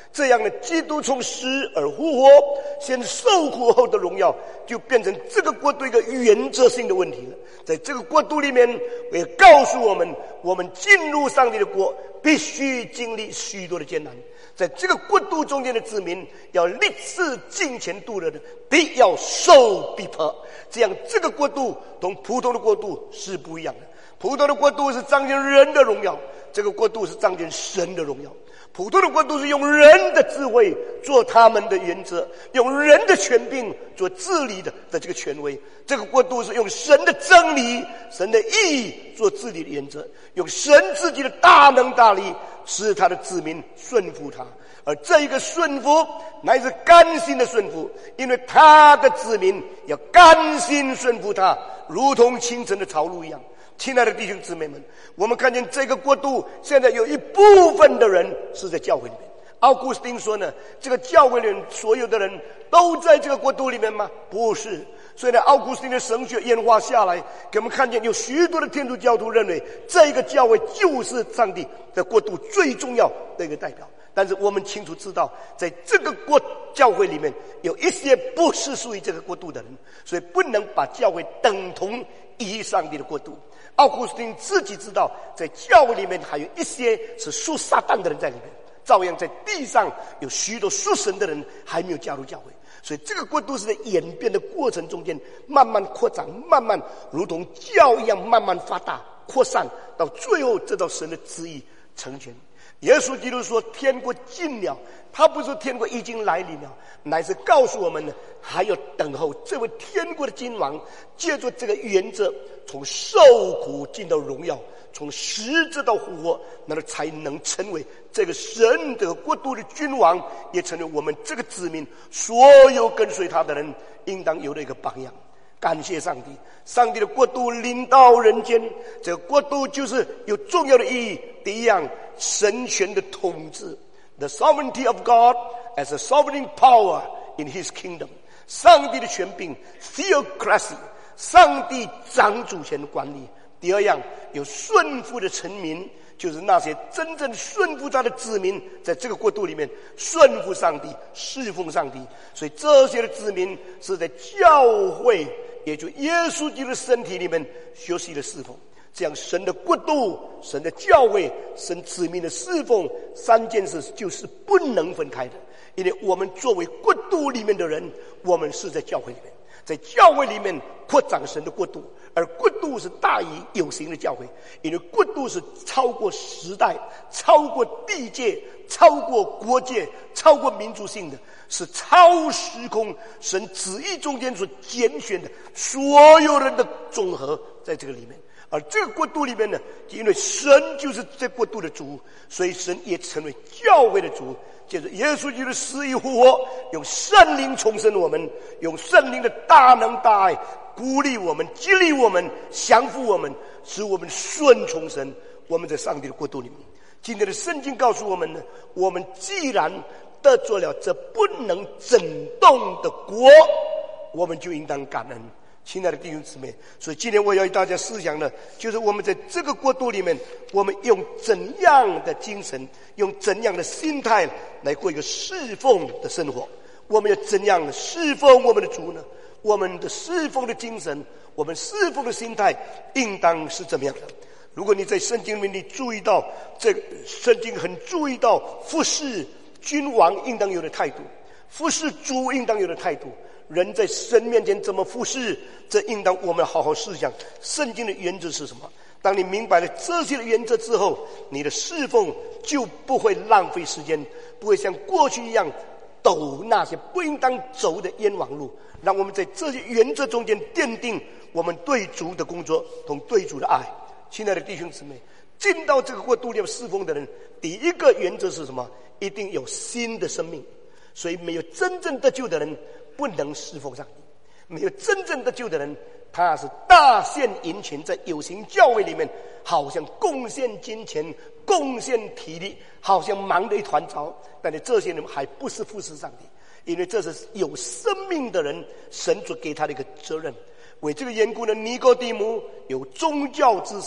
这样呢，基督从死而复活，先受苦后的荣耀，就变成这个国度一个原则性的问题了。在这个国度里面，也告诉我们，我们进入上帝的国，必须经历许多的艰难。在这个国度中间的子民，要立志敬虔度日的，必要受逼迫。这样，这个国度同普通的国度是不一样的。普通的国度是彰显人的荣耀，这个国度是彰显神的荣耀。普通的国度是用人的智慧做他们的原则，用人的权柄做治理的的这个权威。这个国度是用神的真理、神的意义做治理的原则，用神自己的大能大力使他的子民顺服他。而这一个顺服乃是甘心的顺服，因为他的子民要甘心顺服他，如同清晨的朝露一样。亲爱的弟兄姊妹们，我们看见这个国度现在有一部分的人是在教会里面。奥古斯丁说呢，这个教会里面所有的人都在这个国度里面吗？不是。所以呢，奥古斯丁的神学演化下来，给我们看见有许多的天主教徒认为这个教会就是上帝的国度最重要的一个代表。但是我们清楚知道，在这个国教会里面有一些不是属于这个国度的人，所以不能把教会等同于上帝的国度。奥古斯丁自己知道，在教会里面还有一些是属撒旦的人在里面，照样在地上有许多属神的人还没有加入教会。所以这个国度是在演变的过程中间慢慢扩张，慢慢如同教一样慢慢发大扩散，到最后得到神的旨意成全。耶稣基督说天国近了，他不是说天国已经来临了，乃是告诉我们呢，还要等候这位天国的君王借着这个原则从受苦进到荣耀，从死直到复活，那才能成为这个神的国度的君王，也成为我们这个子民所有跟随他的人应当有的一个榜样。感谢上帝，上帝的国度临到人间，这个国度就是有重要的意义。第一样，神权的统治 ，the sovereignty of God as a sovereign power in His kingdom， 上帝的权柄 ，theocracy， 上帝掌主权的管理。第二样，有顺服的臣民，就是那些真正顺服他的子民，在这个国度里面顺服上帝，侍奉上帝。所以这些的子民是在教会，也就耶稣基督的身体里面学习的侍奉。这样神的国度、神的教会、神子民的侍奉三件事就是不能分开的。因为我们作为国度里面的人，我们是在教会里面，在教会里面扩展神的国度，而国度是大于有形的教会。因为国度是超过时代、超过地界、超过国界、超过民族性的，是超时空神旨意中间所拣选的所有人的总和在这个里面。而这个国度里面呢，因为神就是这国度的主，所以神也成为教会的主。接着耶稣基督死与复活，用圣灵重生我们，用圣灵的大能大爱鼓励我们、激励我们、降服我们，使我们顺从神。我们在上帝的国度里面，今天的圣经告诉我们呢，我们既然得着了这不能震动的国，我们就应当感恩。亲爱的弟兄姊妹，所以今天我要与大家思想的，就是我们在这个国度里面，我们用怎样的精神，用怎样的心态来过一个侍奉的生活。我们要怎样侍奉我们的主呢？我们的侍奉的精神，我们侍奉的心态应当是怎么样的？如果你在圣经里面你注意到这个，圣经很注意到服侍君王应当有的态度，服侍主应当有的态度。人在神面前怎么服侍，这应当我们好好思想圣经的原则是什么。当你明白了这些的原则之后，你的侍奉就不会浪费时间，不会像过去一样走那些不应当走的冤枉路。让我们在这些原则中间奠定我们对主的工作同对主的爱。亲爱的弟兄姊妹，进到这个国度里侍奉的人，第一个原则是什么？一定有新的生命。所以没有真正得救的人不能侍奉上帝，没有真正得救的人，他是大献殷勤，在有形教会里面好像贡献金钱、贡献体力，好像忙得一团糟，但是这些人还不是服侍上帝，因为这是有生命的人神所给他的一个责任。为这个缘故呢，尼哥底母有宗教知识，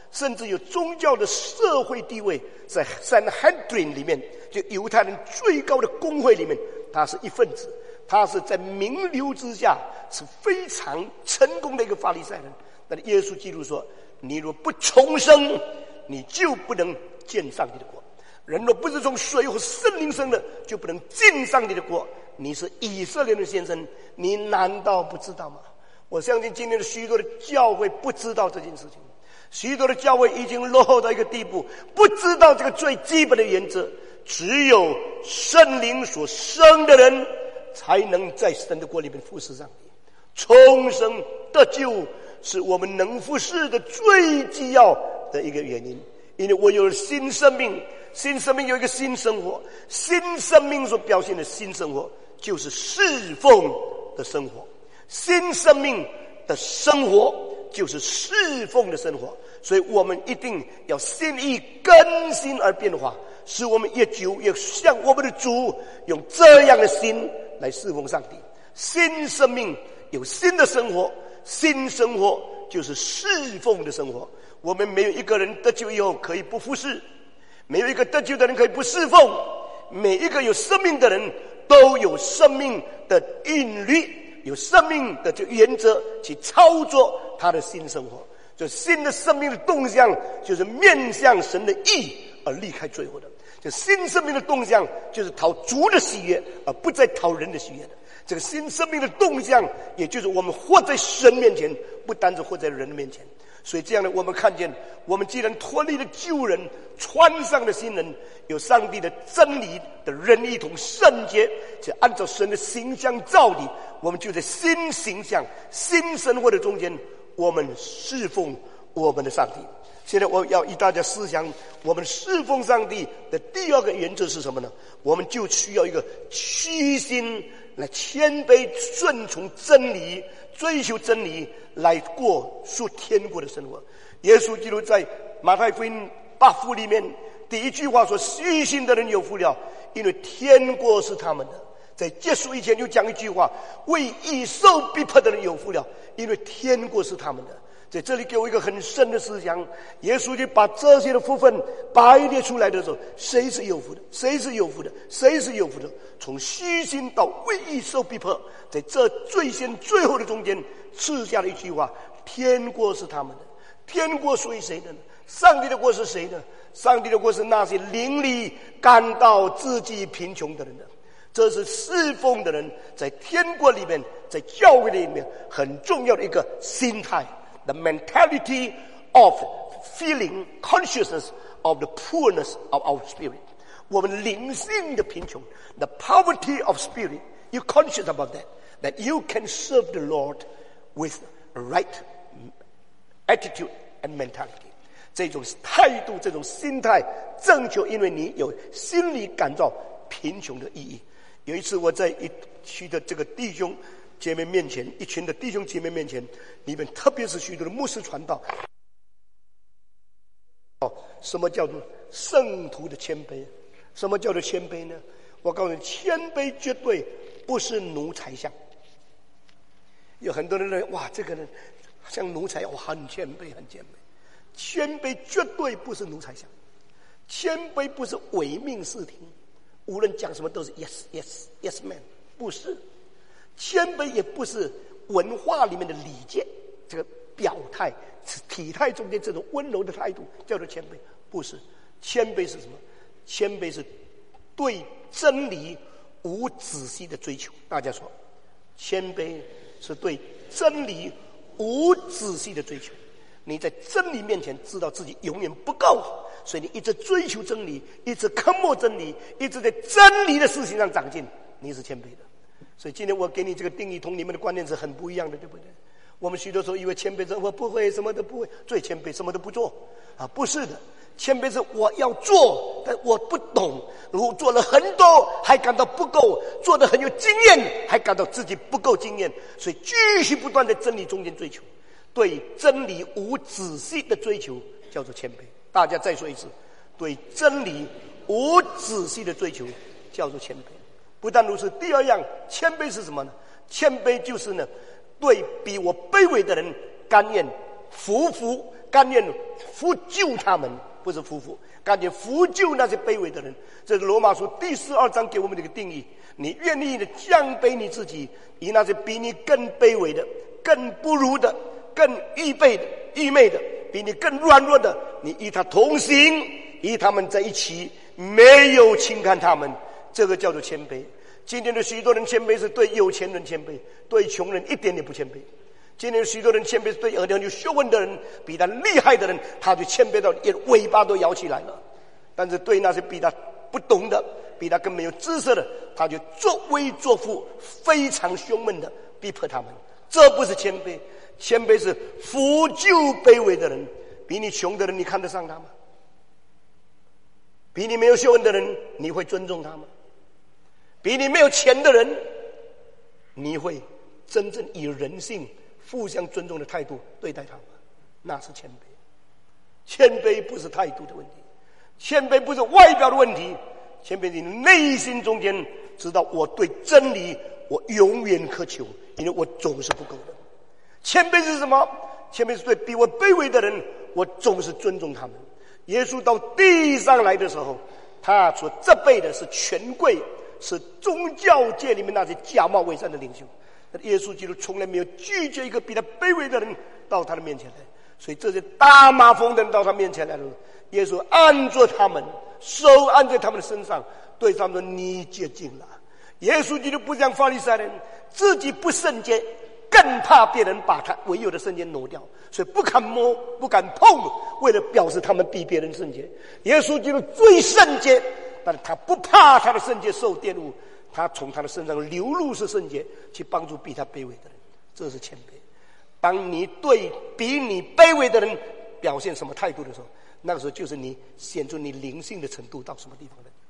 甚至有宗教的社会地位，在 Sanhedrin 里面，就犹太人最高的公会里面，他是一份子，他是在名流之下是非常成功的一个法利赛人。但是耶稣基督说，你若不重生，你就不能见上帝的国。人若不是从水和圣灵生的，就不能进上帝的国。你是以色列人先生，你难道不知道吗？我相信今天的许多的教会不知道这件事情，许多的教会已经落后到一个地步，不知道这个最基本的原则，只有圣灵所生的人才能在神的国里面服侍上帝。重生得救是我们能服侍的最基要的一个原因，因为我有了新生命，新生命有一个新生活，新生命所表现的新生活就是侍奉的生活，新生命的生活就是侍奉的生活。所以我们一定要心意更新而变化，使我们越久越像我们的主，用这样的心来侍奉上帝。新生命有新的生活，新生活就是侍奉的生活。我们没有一个人得救以后可以不服侍，没有一个得救的人可以不侍奉，每一个有生命的人都有生命的韵律，有生命的这原则去操作他的新生活。就新的生命的动向就是面向神的义而离开罪恶的，就新生命的动向就是讨主的喜悦而不再讨人的喜悦的。这个新生命的动向也就是我们活在神面前，不单是活在人的面前。所以这样的我们看见，我们既然脱离了旧人，穿上了新人，有上帝的真理的仁义同圣洁，且按照神的形象造理，我们就在新形象新生活的中间，我们侍奉我们的上帝。现在我要与大家思想，我们侍奉上帝的第二个原则是什么呢？我们就需要一个虚心来谦卑顺从真理，追求真理，来过属天国的生活。耶稣基督在马太福音八福里面第一句话说，虚心的人有福了，因为天国是他们的。在结束以前就讲一句话，为义受逼迫的人有福了，因为天国是他们的。在这里给我一个很深的思想，耶稣就把这些的福分摆列出来的时候，谁是有福的，谁是有福的，谁是有福的，从虚心到为义受逼迫，在这最先最后的中间赐下了一句话，天国是他们的。天国属于谁的呢？上帝的国是谁呢？上帝的国是那些邻里感到自己贫穷的人的。这是侍奉的人在天国里面，在教会里面很重要的一个心态。The mentality of feeling consciousness of the poorness of our spirit. 我们灵性的贫穷 The poverty of spirit. You're conscious about that. That you can serve the Lord with right attitude and mentality. 这种态度，这种心态正确，因为你有心理感到贫穷的意义。有一次我在一区的这个弟兄姐妹面前，一群的弟兄姐妹面前，里面特别是许多的牧师传道。哦，什么叫做圣徒的谦卑？什么叫做谦卑呢？我告诉你，谦卑绝对不是奴才相。有很多人认为，哇，这个人像奴才，哇，很谦卑，很谦卑。谦卑绝对不是奴才相，谦卑不是唯命是听，无论讲什么都是 yes yes yes man， 不是。谦卑也不是文化里面的礼节，这个表态体态中间这种温柔的态度叫做谦卑，不是。谦卑是什么？谦卑是对真理无仔细的追求。大家说，谦卑是对真理无仔细的追求。你在真理面前知道自己永远不够，所以你一直追求真理，一直坑没真理，一直在真理的事情上长进，你是谦卑的。所以今天我给你这个定义，同你们的观念是很不一样的，对不对？我们许多时候以为谦卑是我不会，什么都不会，最谦卑什么都不做啊，不是的。谦卑是我要做，但我不懂，如果做了很多还感到不够，做得很有经验还感到自己不够经验，所以继续不断在真理中间追求，对真理无仔细的追求叫做谦卑。大家再说一次，对真理无仔细的追求叫做谦卑。不但如此，第二样谦卑是什么呢？谦卑就是呢，对比我卑微的人甘愿扶扶，甘愿扶救他们，不是扶扶，甘愿扶救那些卑微的人。这是罗马书第十二章给我们的一个定义：你愿意的降卑你自己，以那些比你更卑微的、更不如的、更愚昧的、愚昧的，比你更软弱的，你与他同行，与他们在一起，没有轻看他们。这个叫做谦卑。今天的许多人谦卑是对有钱人谦卑，对穷人一点也不谦卑。今天许多人谦卑是对很有学问的人，比他厉害的人，他就谦卑到连尾巴都摇起来了。但是对那些比他不懂的、比他更没有知识的，他就作威作福，非常凶猛的逼迫他们。这不是谦卑，谦卑是扶救卑微的人。比你穷的人，你看得上他吗？比你没有学问的人，你会尊重他吗？比你没有钱的人，你会真正以人性互相尊重的态度对待他吗？那是谦卑。谦卑不是态度的问题，谦卑不是外表的问题，谦卑是你内心中间知道我对真理我永远渴求，因为我总是不够的。谦卑是什么？谦卑是对比我卑微的人，我总是尊重他们。耶稣到地上来的时候，他所责备的是权贵，是宗教界里面那些假冒伪善的领袖。耶稣基督从来没有拒绝一个比他卑微的人到他的面前来，所以这些大麻风的人到他面前来了，耶稣按着他们，手按在他们的身上，对他们说：“你洁净了。”耶稣基督不像法利赛人，自己不圣洁，更怕别人把他唯有的圣洁挪掉，所以不敢摸，不敢碰，为了表示他们比别人圣洁。耶稣基督最圣洁，但是他不怕他的圣洁受玷污，他从他的身上流露是圣洁，去帮助比他卑微的人。这是谦卑。当你对比你卑微的人表现什么态度的时候，那个时候就是你显出你灵性的程度到什么地方了。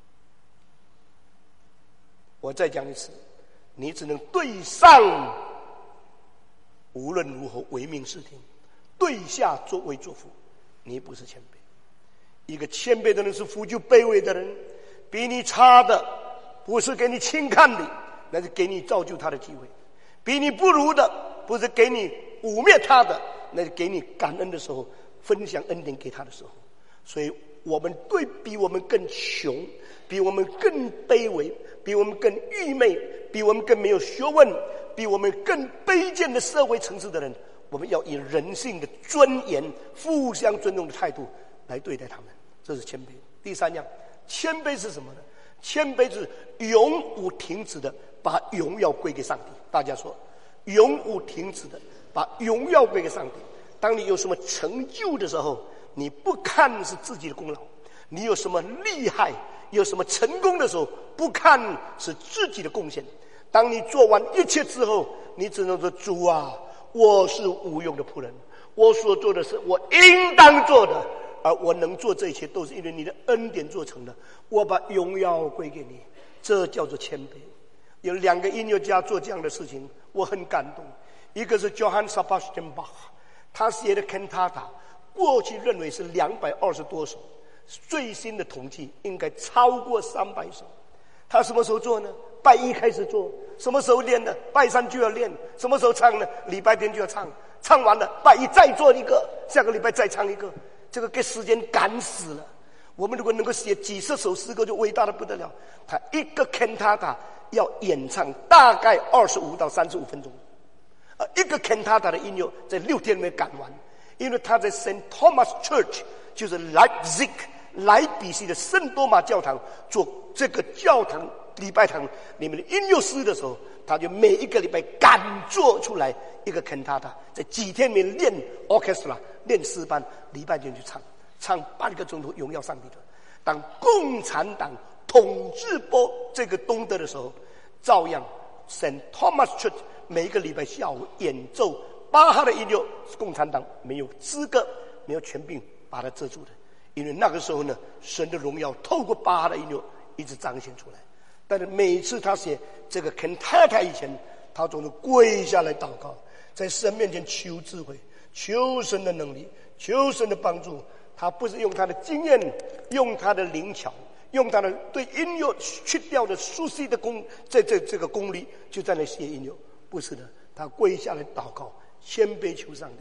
我再讲一次，你只能对上无论如何唯命是听，对下作威作福，你不是谦卑。一个谦卑的人是扶救卑微的人，比你差的不是给你轻看你，那是给你造就他的机会；比你不如的不是给你污蔑他的，那是给你感恩的时候分享恩典给他的时候。所以我们对比我们更穷，比我们更卑微，比我们更愚昧，比我们更没有学问，比我们更卑贱的社会层次的人，我们要以人性的尊严、互相尊重的态度来对待他们，这是谦卑。第三样，谦卑是什么呢？谦卑是永无停止的把荣耀归给上帝。大家说，永无停止的把荣耀归给上帝。当你有什么成就的时候，你不看是自己的功劳；你有什么厉害、有什么成功的时候，不看是自己的贡献。当你做完一切之后，你只能说：“主啊，我是无用的仆人，我所做的是我应当做的，而我能做这一切都是因为你的恩典做成的，我把荣耀归给你。”这叫做谦卑。有两个音乐家做这样的事情，我很感动。一个是 Johann Sebastian Bach， 他写的 Cantata 过去认为是两百二十多首，最新的统计应该超过三百首。他什么时候做呢？拜一开始做。什么时候练呢？拜三就要练。什么时候唱呢？礼拜天就要唱。唱完了，拜一再做一个，下个礼拜再唱一个。这个给时间赶死了。我们如果能够写几十首诗歌，就伟大的不得了。他一个 cantata 要演唱大概二十五到三十五分钟，呃，一个 cantata 的音乐在六天里面赶完。因为他在 Saint Thomas Church， 就是 Leipzig 莱比锡的圣多玛教堂做这个教堂礼拜堂里面的音乐师的时候，他就每一个礼拜赶做出来一个 cantata， 在几天里面练 orchestra 练诗班，礼拜天去唱，唱半个钟头荣耀上帝的。当共产党统治波这个东德的时候，照样 Saint Thomas Church 每一个礼拜下午演奏巴哈的音乐，共产党没有资格、没有权柄把它遮住的。因为那个时候呢，神的荣耀透过巴哈的音乐一直彰显出来。但是每次他写这个 cantata 以前，他总是跪下来祷告，在神面前求智慧，求神的能力，求神的帮助。他不是用他的经验，用他的灵巧，用他的对音乐去掉的熟悉的功，在这这个功力就在那写音乐，不是的，他跪下来祷告，谦卑求上帝。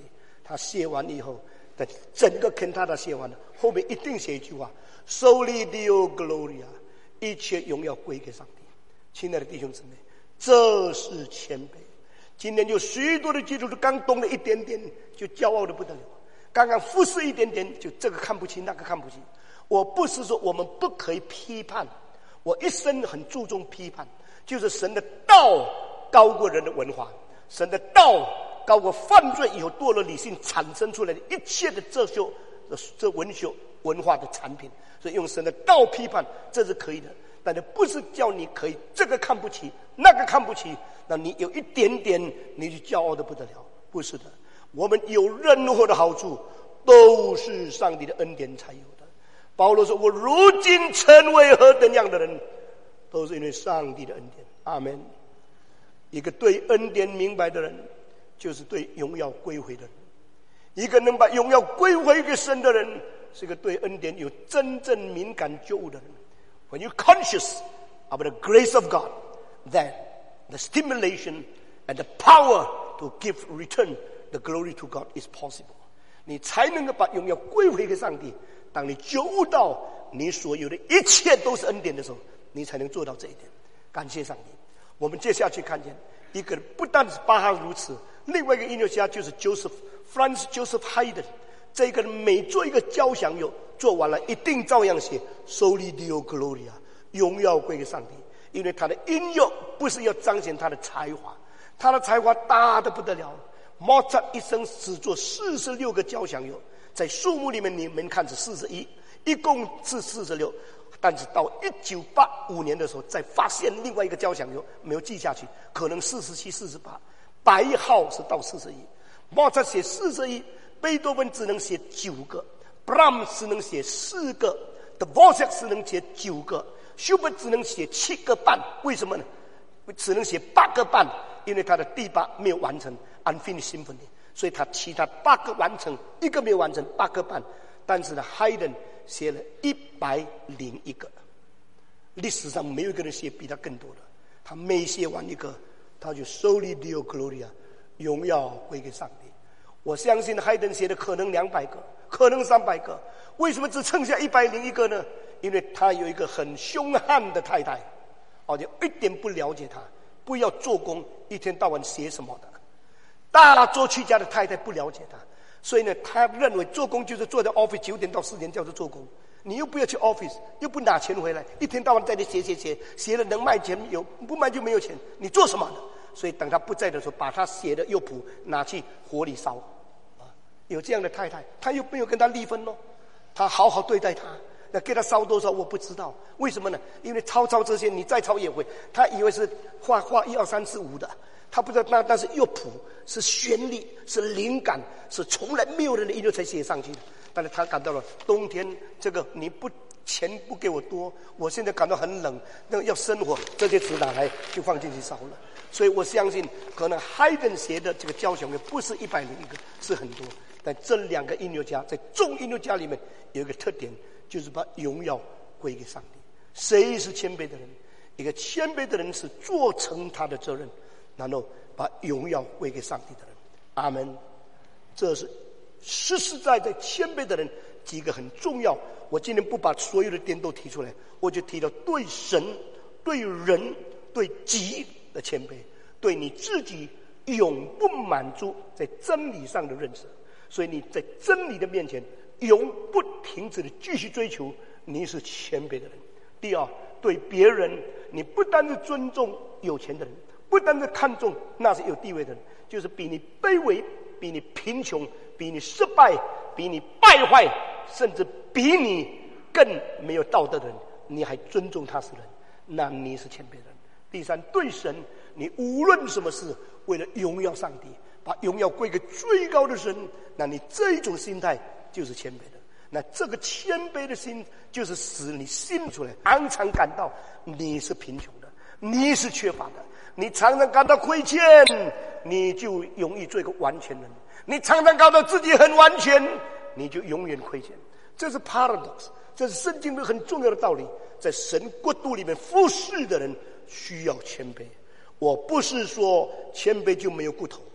他写完以后，但整个肯塔他写完了，后面一定写一句话 ：“Soli Deo Gloria”， 一切荣耀归给上帝。亲爱的弟兄姊妹，这是谦卑。今天有许多的基督徒刚懂了一点点，就骄傲的不得了；刚刚服侍一点点，就这个看不起，那个看不起。我不是说我们不可以批判，我一生很注重批判，就是神的道高过人的文化，神的道高过犯罪以后堕落理性产生出来的一切的这修这文学文化的产品。所以用神的道批判，这是可以的，但是不是叫你可以这个看不起，那个看不起，那你有一点点你就骄傲的不得了。不是的，我们有任何的好处都是上帝的恩典才有的。保罗说，我如今成为何等样的人，都是因为上帝的恩典。阿们。一个对恩典明白的人，就是对荣耀归回的人。一个能把荣耀归回给神的人，是一个对恩典有真正敏感觉悟的人。When you're conscious about the grace of God, then the stimulation and the power to give return the glory to God is possible. 你才能够把荣耀归回给上帝。当你觉悟到你所有的一切都是恩典的时候，你才能做到这一点。感谢上帝。我们接下去看见一个不但是巴哈如此，另外一个音乐家就是 Joseph Franz Joseph Haydn。这个人每做一个交响乐，做完了一定照样写 Soli Deo Gloria， 荣耀归给上帝。因为他的音乐不是要彰显他的才华，他的才华大得不得了。莫扎特一生只做四十六个交响乐，在数目里面你们看是四十一，一共是四十六。但是到一九八五年的时候，再发现另外一个交响乐没有记下去，可能四十七、四十八，白号是到四十一。莫扎特写四十一，贝多芬只能写九个，布拉姆斯只能写四个，德沃塞克只能写九个，休伯只能写七个半。为什么呢？只能写八个半，因为他的第八没有完成 Unfinished Symphony， 所以他其他八个完成，一个没有完成，八个半。但是呢 Haydn 写了一百零一个，历史上没有一个人写比他更多的。他每写完一个，他就 Soli Deo Gloria， 荣耀归给上帝。我相信海顿写的可能两百个，可能三百个，为什么只剩下一百零一个呢？因为他有一个很凶悍的太太，而且一点不了解他，不要做工，一天到晚写什么的。大作曲家的太太不了解他，所以呢，他认为做工就是坐在 office 九点到四点叫做做工。你又不要去 office， 又不拿钱回来，一天到晚在那写写写，写了能卖钱有，不卖就没有钱，你做什么的？所以等他不在的时候，把他写的乐谱拿去火里烧。啊，有这样的太太，他又没有跟他离婚哦，他好好对待他。那给他烧多少我不知道，为什么呢？因为抄抄这些，你再抄也会，他以为是画画一二三四五的，他不知道那那是乐谱，是旋律，是灵感，是从来没有人的音乐才写上去的。但是他感到了冬天这个你不钱不给我多，我现在感到很冷，那要生活，这些纸拿来就放进去烧了。所以我相信，可能海顿写的这个交响乐不是一百零一个，是很多。但这两个音乐家在众音乐家里面有一个特点，就是把荣耀归给上帝。谁是谦卑的人？一个谦卑的人是做成他的责任，然后把荣耀归给上帝的人。阿们。这是实实在在谦卑的人几个很重要。我今天不把所有的点都提出来，我就提到对神、对人、对己的谦卑，对你自己永不满足在真理上的认识。所以你在真理的面前永不停止的继续追求，你是谦卑的人。第二，对别人你不单是尊重有钱的人，不单是看重那是有地位的人，就是比你卑微，比你贫穷，比你失败，比你败坏，甚至比你更没有道德的人，你还尊重他是人，那你是谦卑的人。第三，对神你无论什么事为了荣耀上帝，把荣耀归给最高的神，那你这一种心态就是谦卑的。那这个谦卑的心就是使你心出来常常感到你是贫穷的，你是缺乏的，你常常感到亏欠，你就容易做一个完全人。你常常感到自己很完全，你就永远亏欠。这是 paradox， 这是圣经的很重要的道理。在神国度里面服侍的人需要谦卑。我不是说谦卑就没有骨头，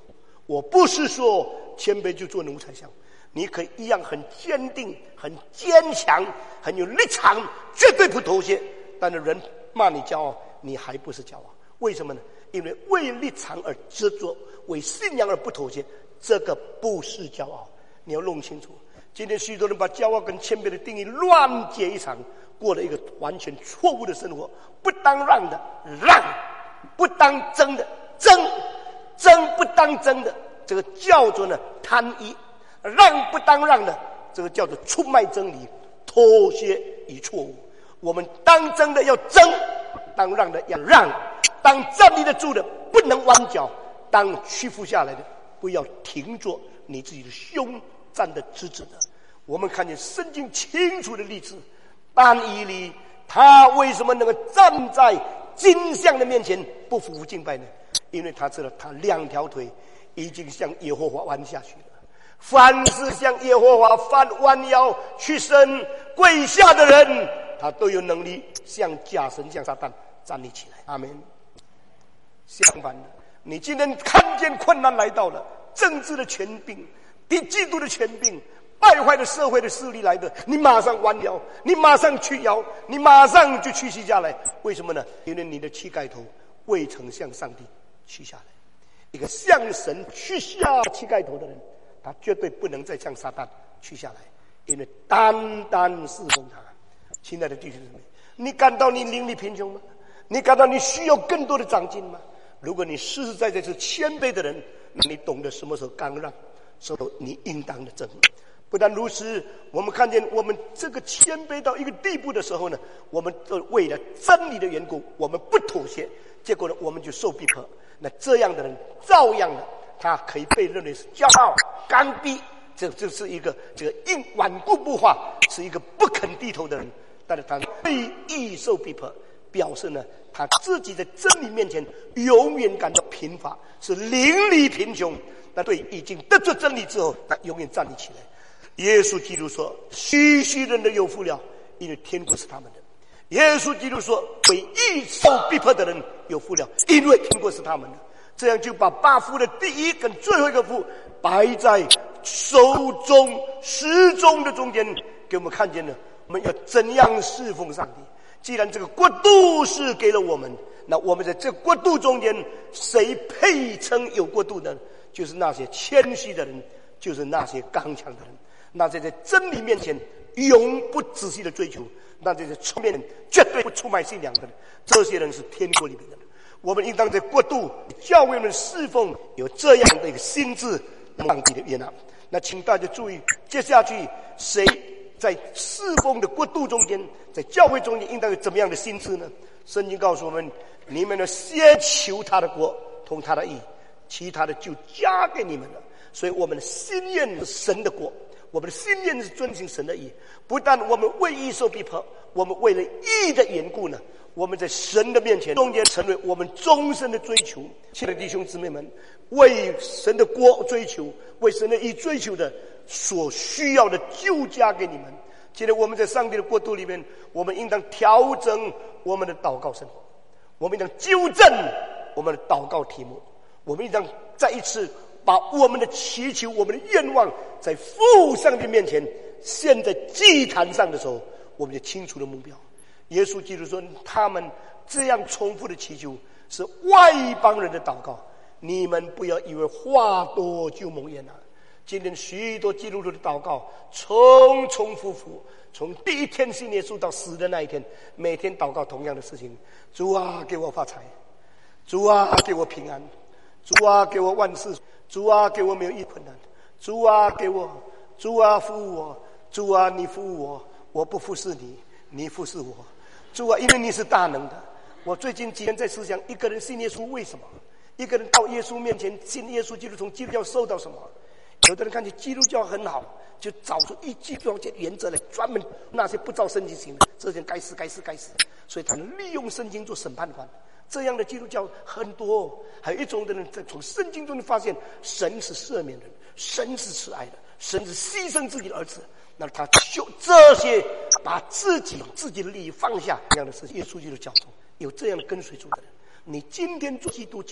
我不是说谦卑就做奴才相，你可以一样很坚定、很坚强、很有立场，绝对不妥协。但是人骂你骄傲，你还不是骄傲？为什么呢？因为为立场而执着，为信仰而不妥协，这个不是骄傲。你要弄清楚，今天许多人把骄傲跟谦卑的定义乱结一场，过了一个完全错误的生活。不当让的让，不当争的争，争不当争的，这个叫做呢贪依；让不当让的，这个叫做出卖真理，妥协与错误。我们当争的要争，当让的要让，当站立得住的不能弯脚，当屈服下来的不要停住你自己的胸，站得直直的。我们看见圣经清楚的例子，但以理他为什么能够站在金像的面前不俯伏敬拜呢？因为他知道他两条腿已经向耶和华弯下去了。凡是向耶和华翻弯腰屈身跪下的人，他都有能力向假神向撒旦站立起来。阿们。相反的，你今天看见困难来到了，政治的权柄、敌基督的权柄、败坏的社会的势力来的，你马上弯腰，你马上屈腰，你马上就屈膝下来。为什么呢？因为你的膝盖头未曾向上帝屈下来。一个向神屈下膝盖头的人，他绝对不能再向撒旦屈下来，因为单单侍奉他。亲爱的弟兄姊妹，你感到你灵力贫穷吗？你感到你需要更多的长进吗？如果你实实在在是谦卑的人，那你懂得什么时候刚让，什么时候你应当的争。不但如此，我们看见我们这个谦卑到一个地步的时候呢，我们为了真理的缘故，我们不妥协，结果呢，我们就受逼迫。那这样的人照样的，他可以被认为是骄傲、刚愎，这就是一个这个硬顽固不化，是一个不肯低头的人。但是他被易受逼迫，表示呢，他自己在真理面前永远感到贫乏，是邻里贫穷。那对已经得着真理之后，他永远站立起来。耶稣基督说：“许许人的有福了，因为天国是他们的。”耶稣基督说：“为易受逼迫的人有福了，因为天国是他们的。”这样就把八福的第一跟最后一个福摆在手中时钟的中间，给我们看见了我们要怎样侍奉上帝。既然这个国度是给了我们，那我们在这个国度中间，谁配称有国度呢？就是那些谦虚的人，就是那些刚强的人，那些在真理面前永不仔细的追求，那些在出面绝对不出卖信仰的人，这些人是天国里面的人。我们应当在国度教会们侍奉有这样的一个心智，上帝的悦纳。那请大家注意，接下去谁在侍奉的国度中间，在教会中间应当有怎么样的心智呢？圣经告诉我们，你们要先求他的国同他的义，其他的就加给你们了。所以我们的心愿是神的国，我们的心愿是遵行神的义。不但我们为义受逼迫，我们为了义的缘故呢，我们在神的面前中间成为我们终身的追求。亲爱的弟兄姊妹们，为神的国追求，为神的义追求的所需要的就加给你们。今天我们在上帝的国度里面，我们应当调整我们的祷告生活，我们应当纠正我们的祷告题目，我们应当再一次把我们的祈求、我们的愿望在父上帝面前献在祭坛上的时候，我们就清楚了目标。耶稣基督说，他们这样重复的祈求是外邦人的祷告，你们不要以为话多就蒙冤啊。今天许多基督徒的祷告重重复复，从第一天信耶稣到死的那一天，每天祷告同样的事情：主啊，给我发财；主啊，给我平安；主啊，给我万事；主啊，给我没有一困难；主啊，给我；主啊，服务我；主啊，你服务我，我不服侍你，你服侍我。主啊，因为你是大能的。我最近几天在思想，一个人信耶稣为什么？一个人到耶稣面前信耶稣基督，从基督教受到什么？有的人看见基督教很好，就找出一基督教原则来，专门那些不照圣经行的，这些该死该死该死，所以他能利用圣经做审判官。这样的基督教很多。还有一种的人在从圣经中发现，神是赦免人，神是慈爱的，神是牺牲自己的儿子。那他就这些把自己自己的利益放下这样的事情，耶稣基督教中有这样的跟随主的人，你今天做基督教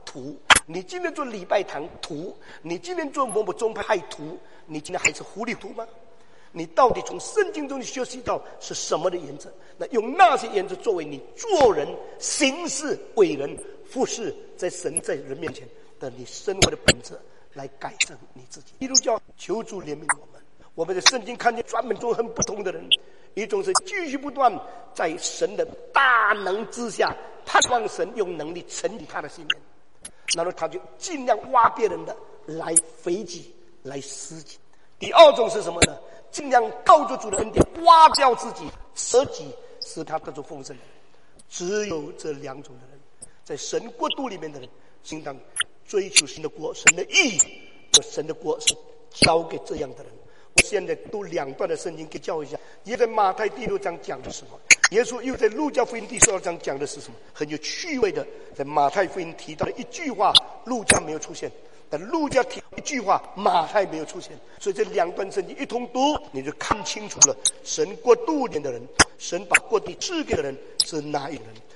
徒，你今天做礼拜堂徒，你今天做某某宗派徒，你今天还是糊里糊涂吗？你到底从圣经中学习到是什么的原则？那用那些原则作为你做人、行事、为人、服事，在神在人面前的你生活的本质，来改正你自己。基督教求主怜悯我们。我们在圣经看见专门中很不同的人，一种是继续不断在神的大能之下，盼望神用能力成立他的信念，然后他就尽量挖别人的来肥己，来施己。第二种是什么呢？尽量靠着主的恩典挖掉自己，舍己，使他得着丰盛。只有这两种的人，在神国度里面的人，应当追求神的国，神的义和神的国是交给这样的人。我现在读两段的圣经给教一下。也在马太第六章讲的什么？耶稣又在路加福音第十二章讲的是什么？很有趣味的，在马太福音提到的一句话，路加没有出现。但路加提一句话，马太没有出现，所以这两段圣经一同读，你就看清楚了神国度里的人，神把国度赐给的人是哪一个人。